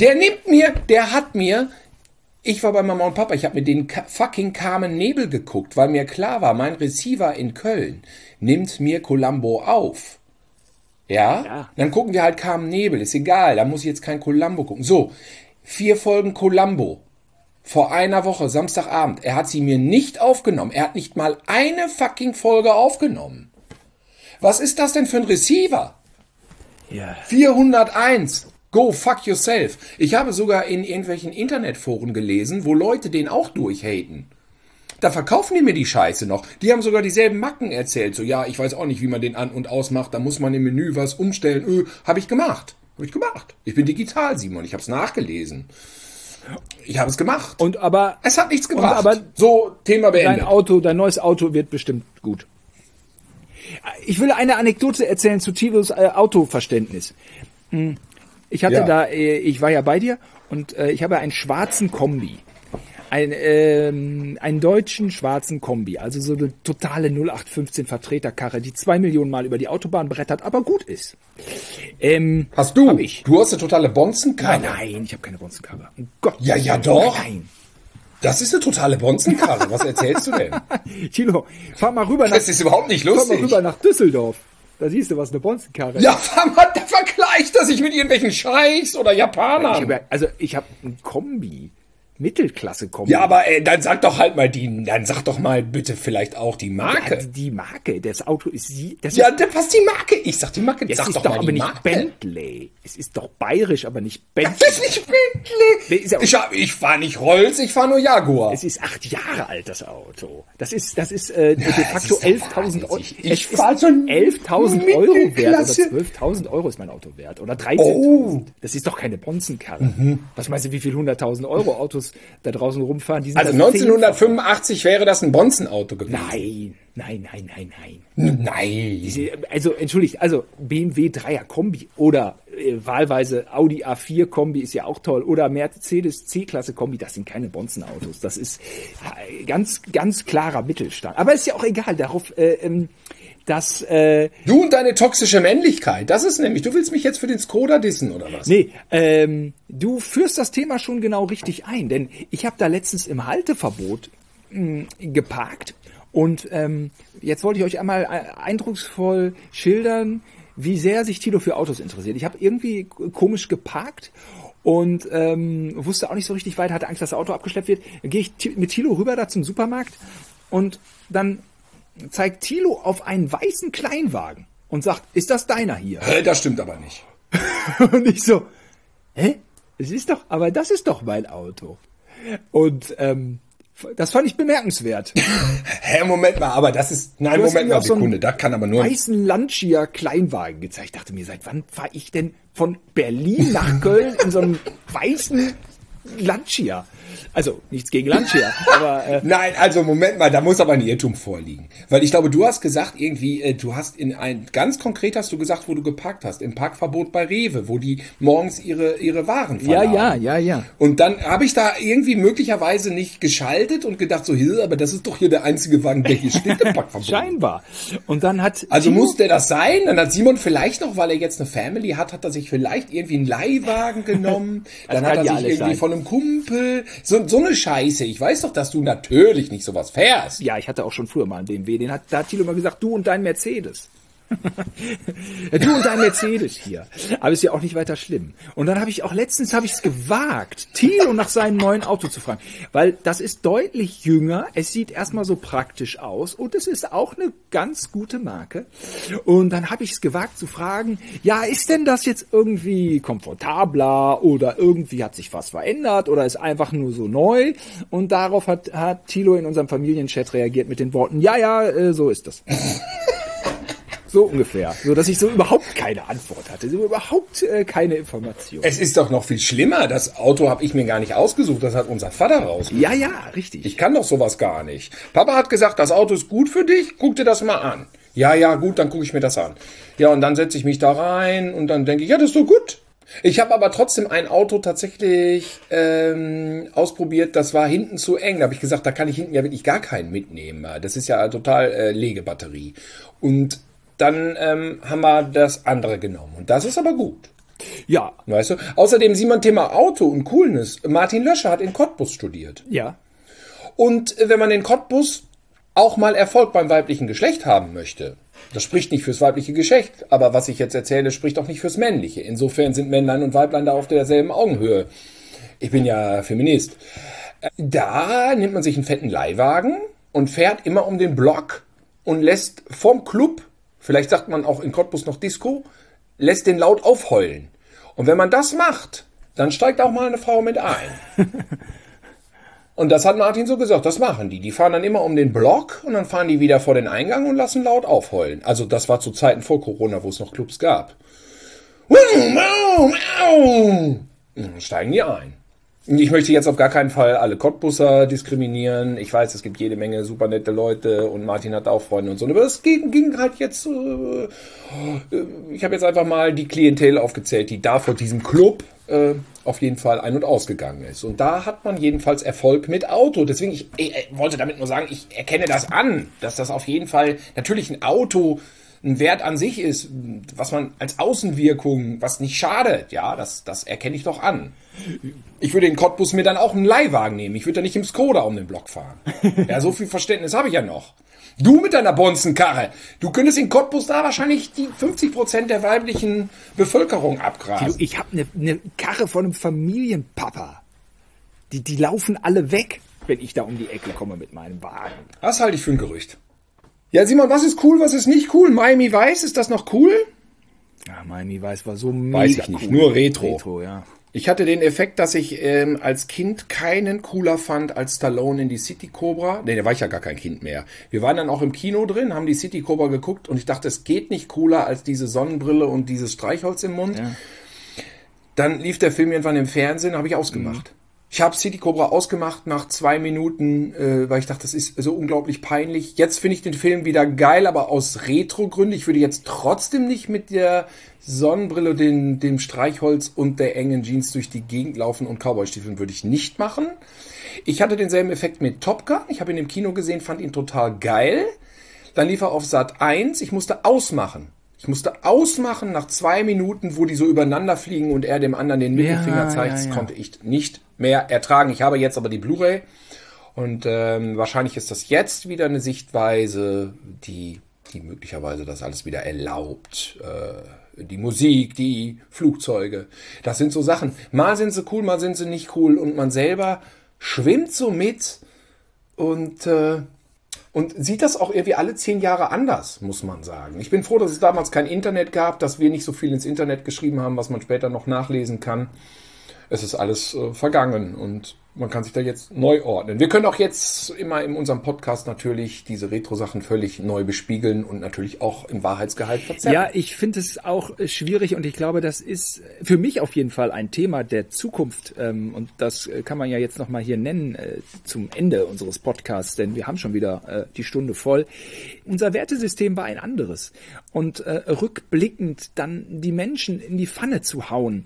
Ich war bei Mama und Papa, ich habe mir den fucking Carmen Nebel geguckt, weil mir klar war, mein Receiver in Köln nimmt mir Columbo auf. Ja? Dann gucken wir halt Carmen Nebel, ist egal, da muss ich jetzt kein Columbo gucken. So, 4 Folgen Columbo. Vor einer Woche, Samstagabend. Er hat sie mir nicht aufgenommen. Er hat nicht mal eine fucking Folge aufgenommen. Was ist das denn für ein Receiver? Ja. 401. Go fuck yourself. Ich habe sogar in irgendwelchen Internetforen gelesen, wo Leute den auch durchhaten. Da verkaufen die mir die Scheiße noch. Die haben sogar dieselben Macken erzählt. So, ja, ich weiß auch nicht, wie man den an- und ausmacht. Da muss man im Menü was umstellen. Habe ich gemacht. Ich bin digital, Simon. Ich habe es nachgelesen. Ich habe es gemacht. Es hat nichts gebracht. So, Thema beendet. Dein neues Auto wird bestimmt gut. Ich will eine Anekdote erzählen zu Thilos Autoverständnis. Ich war ja bei dir und ich habe einen schwarzen Kombi. Einen deutschen schwarzen Kombi, also so eine totale 0815 Vertreterkarre, die 2 Millionen Mal über die Autobahn brettert, aber gut ist. Hast du? Du hast eine totale Bonzenkarre? Nein, ich habe keine Bonzenkarre. Um Gottes ja doch. Nein. Das ist eine totale Bonzenkarre. Was erzählst du denn? Thilo, fahr mal rüber Das ist überhaupt nicht lustig. Fahr mal rüber nach Düsseldorf. Da siehst du, was eine Bonzenkarre Ja, der vergleicht das sich mit irgendwelchen Scheichs oder Japanern. Ich habe ein Kombi. Mittelklasse-Kombi. Ja, aber dann sag doch mal bitte vielleicht auch die Marke. Ja, die Marke, das Auto ist sie. Was die Marke? Ich sag die Marke, sag doch mal aber die Marke. Bentley. Es ist doch bayerisch, aber nicht Bentley. Das ist nicht Bentley. Ich fahr nicht Rolls, ich fahr nur Jaguar. Es ist 8 Jahre alt, das Auto. Das ist de facto 11.000 Euro. Ich fahr so ein 11.000 Euro wert oder 12.000 Euro ist mein Auto wert oder 13.000. Oh. Das ist doch keine Bonzenkarre. Was meinst du, wie viel 100.000 Euro Autos da draußen rumfahren? Die sind also 1985 wäre das ein Bonzenauto gewesen. Nein. Nein. Also, entschuldigt, BMW 3er Kombi oder wahlweise Audi A4 Kombi ist ja auch toll oder Mercedes C-Klasse Kombi, das sind keine Bonzenautos. Das ist ganz, ganz klarer Mittelstand. Aber ist ja auch egal, darauf, du und deine toxische Männlichkeit, das ist nämlich, du willst mich jetzt für den Skoda dissen, oder was? Nee, du führst das Thema schon genau richtig ein, denn ich habe da letztens im Halteverbot geparkt und jetzt wollte ich euch einmal eindrucksvoll schildern, wie sehr sich Thilo für Autos interessiert. Ich habe irgendwie komisch geparkt und wusste auch nicht so richtig weiter, hatte Angst, dass das Auto abgeschleppt wird. Dann gehe ich mit Thilo rüber da zum Supermarkt und dann zeigt Thilo auf einen weißen Kleinwagen und sagt, ist das deiner hier? Das stimmt aber nicht. Und ich so, das ist doch mein Auto. Und das fand ich bemerkenswert. Moment mal, aber das ist, Sekunde, da kann aber nur... weißen Lancia Kleinwagen gezeigt. Ich dachte mir, seit wann fahre ich denn von Berlin nach Köln in so einem weißen Lancia? Also, nichts gegen Lancia, aber... Nein, also Moment mal, da muss aber ein Irrtum vorliegen. Weil ich glaube, du hast gesagt, irgendwie, ganz konkret hast du gesagt, wo du geparkt hast, im Parkverbot bei Rewe, wo die morgens ihre Waren verladen. Ja. Und dann habe ich da irgendwie möglicherweise nicht geschaltet und gedacht so, aber das ist doch hier der einzige Wagen, der hier steht im Parkverbot. Scheinbar. Und dann hat... Also muss der das sein? Dann hat Simon vielleicht noch, weil er jetzt eine Family hat er sich vielleicht irgendwie einen Leihwagen genommen. Dann hat er sich irgendwie sein. Von einem Kumpel... So eine Scheiße. Ich weiß doch, dass du natürlich nicht sowas fährst. Ja, ich hatte auch schon früher mal einen BMW. Da hat Thilo mal gesagt, du und dein Mercedes. Du und dein Mercedes hier. Aber ist ja auch nicht weiter schlimm. Und dann letztens habe ich es gewagt, Thilo nach seinem neuen Auto zu fragen. Weil das ist deutlich jünger. Es sieht erstmal so praktisch aus. Und es ist auch eine ganz gute Marke. Und dann habe ich es gewagt zu fragen, ja, ist denn das jetzt irgendwie komfortabler oder irgendwie hat sich was verändert oder ist einfach nur so neu? Und darauf hat Thilo in unserem Familienchat reagiert mit den Worten, ja, so ist das. So ungefähr. So, dass ich so überhaupt keine Antwort hatte. So überhaupt keine Information. Es ist doch noch viel schlimmer. Das Auto habe ich mir gar nicht ausgesucht. Das hat unser Vater rausgesucht. Ja, richtig. Ich kann doch sowas gar nicht. Papa hat gesagt, das Auto ist gut für dich. Guck dir das mal an. Ja, gut, dann gucke ich mir das an. Ja, und dann setze ich mich da rein und dann denke ich, ja, das ist so gut. Ich habe aber trotzdem ein Auto tatsächlich ausprobiert, das war hinten zu eng. Da habe ich gesagt, da kann ich hinten ja wirklich gar keinen mitnehmen. Das ist ja total Legebatterie. Und dann haben wir das andere genommen. Und das ist aber gut. Ja. Weißt du? Außerdem, Simon, Thema Auto und Coolness. Martin Löscher hat in Cottbus studiert. Ja. Und wenn man in Cottbus auch mal Erfolg beim weiblichen Geschlecht haben möchte, das spricht nicht fürs weibliche Geschlecht, aber was ich jetzt erzähle, spricht auch nicht fürs männliche. Insofern sind Männlein und Weiblein da auf derselben Augenhöhe. Ich bin ja Feminist. Da nimmt man sich einen fetten Leihwagen und fährt immer um den Block und lässt vom Club, vielleicht sagt man auch in Cottbus noch Disco, lässt den laut aufheulen. Und wenn man das macht, dann steigt auch mal eine Frau mit ein. Und das hat Martin so gesagt, das machen die. Die fahren dann immer um den Block und dann fahren die wieder vor den Eingang und lassen laut aufheulen. Also das war zu Zeiten vor Corona, wo es noch Clubs gab. Und dann steigen die ein. Ich möchte jetzt auf gar keinen Fall alle Cottbusser diskriminieren. Ich weiß, es gibt jede Menge super nette Leute und Martin hat auch Freunde und so. Aber es ging halt jetzt... ich habe jetzt einfach mal die Klientel aufgezählt, die da vor diesem Club auf jeden Fall ein- und ausgegangen ist. Und da hat man jedenfalls Erfolg mit Auto. Deswegen, ich wollte damit nur sagen, ich erkenne das an, dass das auf jeden Fall natürlich ein Auto ein Wert an sich ist, was man als Außenwirkung, was nicht schadet. Ja, das erkenne ich doch an. Ich würde in Cottbus mir dann auch einen Leihwagen nehmen. Ich würde da nicht im Skoda um den Block fahren. Ja, so viel Verständnis habe ich ja noch. Du mit deiner Bonzenkarre. Du könntest in Cottbus da wahrscheinlich die 50% der weiblichen Bevölkerung abgrasen. Ich habe eine Karre von einem Familienpapa. Die laufen alle weg, wenn ich da um die Ecke komme mit meinem Wagen. Das halte ich für ein Gerücht. Ja, Simon, was ist cool, was ist nicht cool? Miami Vice, ist das noch cool? Ja, Miami Vice war so mega Weiß ich nicht, cool. nur Retro. Retro, ja. Ich hatte den Effekt, dass ich als Kind keinen cooler fand als Stallone in die City Cobra. Nee, da war ich ja gar kein Kind mehr. Wir waren dann auch im Kino drin, haben die City Cobra geguckt und ich dachte, es geht nicht cooler als diese Sonnenbrille und dieses Streichholz im Mund. Ja. Dann lief der Film irgendwann im Fernsehen, habe ich ausgemacht. Ich habe City Cobra ausgemacht nach 2 Minuten, weil ich dachte, das ist so unglaublich peinlich. Jetzt finde ich den Film wieder geil, aber aus Retro-Gründen. Ich würde jetzt trotzdem nicht mit der Sonnenbrille, dem Streichholz und der engen Jeans durch die Gegend laufen und Cowboy-Stiefeln würde ich nicht machen. Ich hatte denselben Effekt mit Top Gun. Ich habe ihn im Kino gesehen, fand ihn total geil. Dann lief er auf Sat 1. Ich musste ausmachen. Nach 2 Minuten, wo die so übereinander fliegen und er dem anderen den Mittelfinger zeigt. Das konnte ich nicht mehr ertragen. Ich habe jetzt aber die Blu-ray und wahrscheinlich ist das jetzt wieder eine Sichtweise, die möglicherweise das alles wieder erlaubt. Die Musik, die Flugzeuge, das sind so Sachen. Mal sind sie cool, mal sind sie nicht cool und man selber schwimmt so mit und sieht das auch irgendwie alle 10 Jahre anders, muss man sagen. Ich bin froh, dass es damals kein Internet gab, dass wir nicht so viel ins Internet geschrieben haben, was man später noch nachlesen kann. Es ist alles vergangen und man kann sich da jetzt neu ordnen. Wir können auch jetzt immer in unserem Podcast natürlich diese Retro-Sachen völlig neu bespiegeln und natürlich auch im Wahrheitsgehalt verzerren. Ja, ich finde es auch schwierig und ich glaube, das ist für mich auf jeden Fall ein Thema der Zukunft und das kann man ja jetzt nochmal hier nennen zum Ende unseres Podcasts, denn wir haben schon wieder die Stunde voll. Unser Wertesystem war ein anderes und rückblickend dann die Menschen in die Pfanne zu hauen,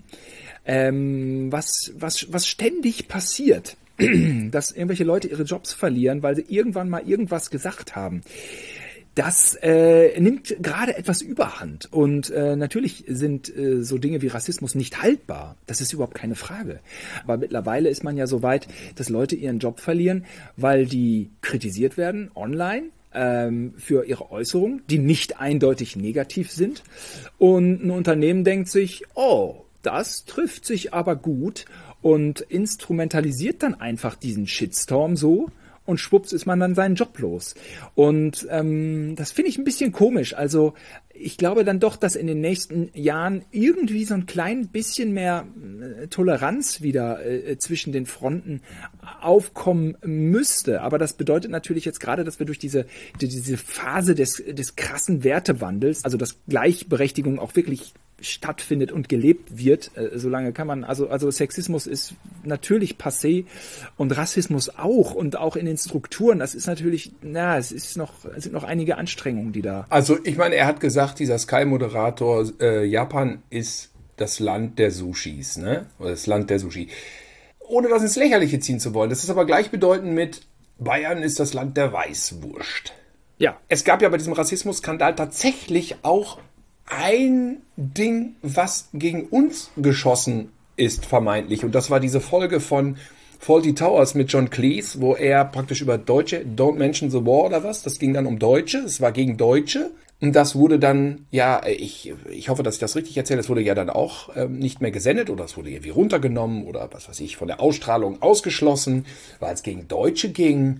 was ständig passiert, dass irgendwelche Leute ihre Jobs verlieren, weil sie irgendwann mal irgendwas gesagt haben. Das nimmt gerade etwas Überhand und natürlich sind so Dinge wie Rassismus nicht haltbar. Das ist überhaupt keine Frage. Aber mittlerweile ist man ja so weit, dass Leute ihren Job verlieren, weil die kritisiert werden online für ihre Äußerungen, die nicht eindeutig negativ sind. Und ein Unternehmen denkt sich, oh, das trifft sich aber gut und instrumentalisiert dann einfach diesen Shitstorm so und schwupps ist man dann seinen Job los. Und das finde ich ein bisschen komisch. Also ich glaube dann doch, dass in den nächsten Jahren irgendwie so ein klein bisschen mehr Toleranz wieder zwischen den Fronten aufkommen müsste. Aber das bedeutet natürlich jetzt gerade, dass wir durch diese Phase des krassen Wertewandels, also dass Gleichberechtigung auch wirklich stattfindet und gelebt wird, solange kann man, also Sexismus ist natürlich passé und Rassismus auch und auch in den Strukturen, das ist natürlich, es sind noch einige Anstrengungen, die da... Also ich meine, er hat gesagt, dieser Sky-Moderator, Japan ist das Land der Sushis, ne? Oder das Land der Sushi. Ohne das ins Lächerliche ziehen zu wollen, das ist aber gleichbedeutend mit Bayern ist das Land der Weißwurst. Ja. Es gab ja bei diesem Rassismusskandal tatsächlich auch ein Ding, was gegen uns geschossen ist, vermeintlich. Und das war diese Folge von Fawlty Towers mit John Cleese, wo er praktisch über Deutsche, Don't Mention the War oder was, das ging dann um Deutsche, es war gegen Deutsche. Und das wurde dann, ja, ich hoffe, dass ich das richtig erzähle, es wurde ja dann auch nicht mehr gesendet oder es wurde irgendwie runtergenommen oder was weiß ich, von der Ausstrahlung ausgeschlossen, weil es gegen Deutsche ging,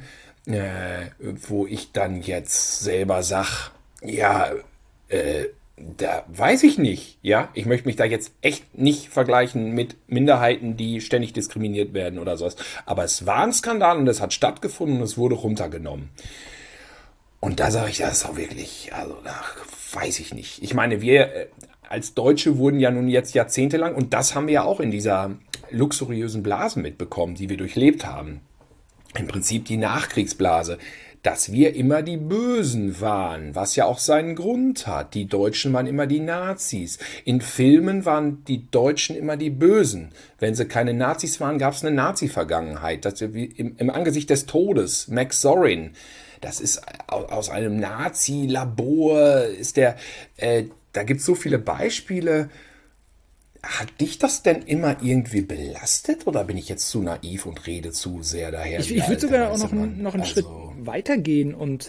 wo ich dann jetzt selber sag, ja, da weiß ich nicht, ja. Ich möchte mich da jetzt echt nicht vergleichen mit Minderheiten, die ständig diskriminiert werden oder sowas. Aber es war ein Skandal und es hat stattgefunden und es wurde runtergenommen. Und da sage ich, das ist auch wirklich, also da weiß ich nicht. Ich meine, wir als Deutsche wurden ja nun jetzt jahrzehntelang, und das haben wir ja auch in dieser luxuriösen Blase mitbekommen, die wir durchlebt haben. Im Prinzip die Nachkriegsblase. Dass wir immer die Bösen waren, was ja auch seinen Grund hat. Die Deutschen waren immer die Nazis. In Filmen waren die Deutschen immer die Bösen. Wenn sie keine Nazis waren, gab es eine Nazi-Vergangenheit. Das wie im Angesicht des Todes. Max Zorin, das ist aus einem Nazi-Labor, ist der, da gibt es so viele Beispiele. Hat dich das denn immer irgendwie belastet oder bin ich jetzt zu naiv und rede zu sehr daher? Ich würde sogar auch noch einen Schritt weitergehen und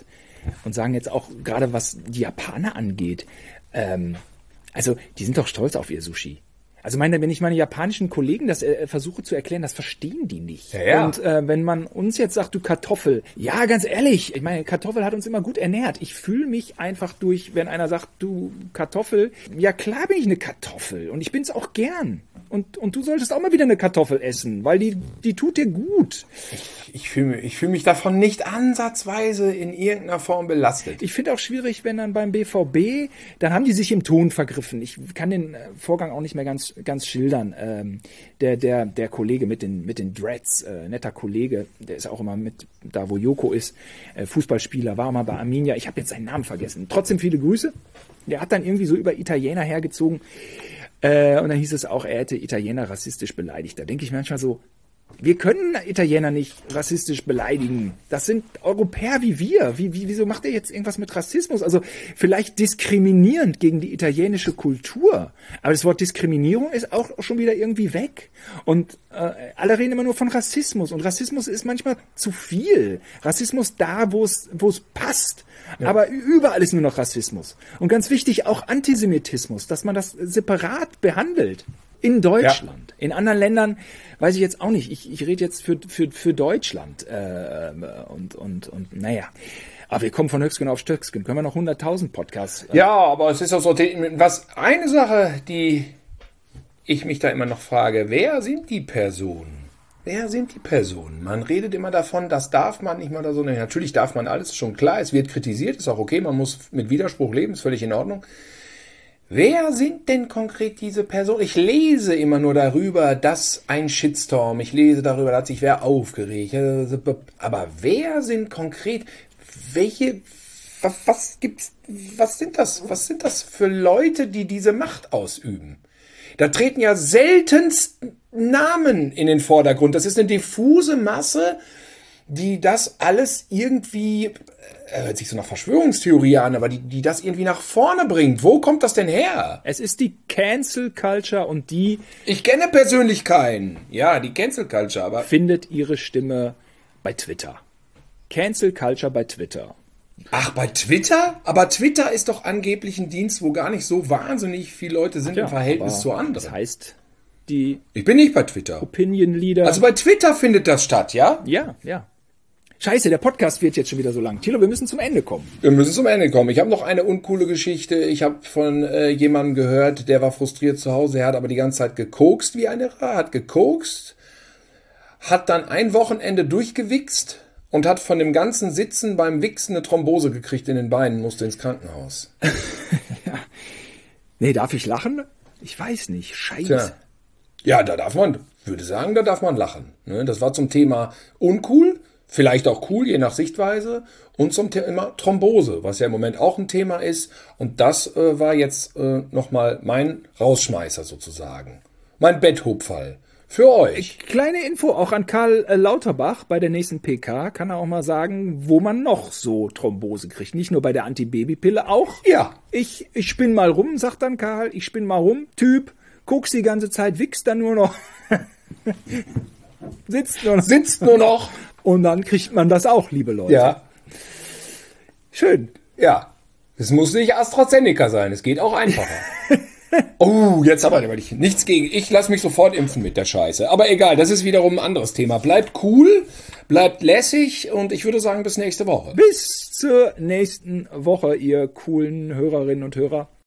und sagen jetzt auch, gerade was die Japaner angeht, also die sind doch stolz auf ihr Sushi. Also wenn ich meine japanischen Kollegen das versuche zu erklären, das verstehen die nicht. Ja. Und wenn man uns jetzt sagt, du Kartoffel, ja, ganz ehrlich, ich meine, Kartoffel hat uns immer gut ernährt. Ich fühle mich einfach wenn einer sagt, du Kartoffel, ja klar bin ich eine Kartoffel und ich bin's auch gern. Und du solltest auch mal wieder eine Kartoffel essen, weil die tut dir gut. Ich fühl mich davon nicht ansatzweise in irgendeiner Form belastet. Ich finde auch schwierig, wenn dann beim BVB, dann haben die sich im Ton vergriffen. Ich kann den Vorgang auch nicht mehr ganz schildern. Der Kollege mit den Dreads, netter Kollege, der ist auch immer mit da, wo Joko ist, Fußballspieler, war auch mal bei Arminia. Ich habe jetzt seinen Namen vergessen. Trotzdem viele Grüße. Der hat dann irgendwie so über Italiener hergezogen. Und dann hieß es auch, er hätte Italiener rassistisch beleidigt. Da denke ich manchmal so, wir können Italiener nicht rassistisch beleidigen. Das sind Europäer wie wir. Wieso macht er jetzt irgendwas mit Rassismus? Also vielleicht diskriminierend gegen die italienische Kultur. Aber das Wort Diskriminierung ist auch schon wieder irgendwie weg. Und alle reden immer nur von Rassismus. Und Rassismus ist manchmal zu viel. Rassismus da, wo es passt. Ja. Aber überall ist nur noch Rassismus. Und ganz wichtig, auch Antisemitismus, dass man das separat behandelt. In Deutschland. Ja. In anderen Ländern weiß ich jetzt auch nicht. Ich rede jetzt für Deutschland. Und naja. Aber wir kommen von Höchstgen auf Stöcksken. Können wir noch 100.000 Podcasts? Ja, aber es ist auch so, eine Sache, die ich mich da immer noch frage, wer sind die Personen? Wer sind die Personen? Man redet immer davon, das darf man nicht mal da so. Natürlich darf man alles, ist schon klar. Es wird kritisiert, ist auch okay. Man muss mit Widerspruch leben, ist völlig in Ordnung. Wer sind denn konkret diese Personen? Ich lese immer nur darüber, dass ein Shitstorm, ich lese darüber, dass sich wer aufgeregt. Aber wer sind konkret, was sind das für Leute, die diese Macht ausüben? Da treten ja seltenst Namen in den Vordergrund. Das ist eine diffuse Masse, die das alles irgendwie, hört sich so nach Verschwörungstheorie an, aber die das irgendwie nach vorne bringt. Wo kommt das denn her? Es ist die Cancel Culture und die... Ich kenne persönlich keinen. Ja, die Cancel Culture, aber... findet ihre Stimme bei Twitter. Cancel Culture bei Twitter. Ach, bei Twitter? Aber Twitter ist doch angeblich ein Dienst, wo gar nicht so wahnsinnig viele Leute sind im Verhältnis zu anderen. Das heißt, ich bin nicht bei Twitter. Opinion Leader... Also bei Twitter findet das statt, ja? Ja. Scheiße, der Podcast wird jetzt schon wieder so lang. Thilo, wir müssen zum Ende kommen. Ich habe noch eine uncoole Geschichte. Ich habe von jemandem gehört, der war frustriert zu Hause. Er hat aber die ganze Zeit gekokst wie eine Irre, hat dann ein Wochenende durchgewichst und hat von dem ganzen Sitzen beim Wichsen eine Thrombose gekriegt in den Beinen, musste ins Krankenhaus. Ja. Nee, darf ich lachen? Ich weiß nicht. Scheiße. Tja. Ja, da darf man lachen. Ne? Das war zum Thema uncool. Vielleicht auch cool, je nach Sichtweise. Und zum Thema Thrombose, was ja im Moment auch ein Thema ist. Und das war jetzt nochmal mein Rausschmeißer sozusagen. Mein Betthupferl. Für euch. Kleine Info auch an Karl Lauterbach bei der nächsten PK. Kann er auch mal sagen, wo man noch so Thrombose kriegt. Nicht nur bei der Antibabypille, auch. Ja. Ich spinn mal rum, sagt dann Karl. Ich spinn mal rum. Typ, guckst die ganze Zeit, wichst dann nur noch. Sitzt nur noch. Und dann kriegt man das auch, liebe Leute. Ja. Schön. Ja. Es muss nicht AstraZeneca sein. Es geht auch einfacher. Oh, jetzt aber nichts gegen. Ich lasse mich sofort impfen mit der Scheiße. Aber egal, das ist wiederum ein anderes Thema. Bleibt cool, bleibt lässig und ich würde sagen, bis nächste Woche. Bis zur nächsten Woche, ihr coolen Hörerinnen und Hörer.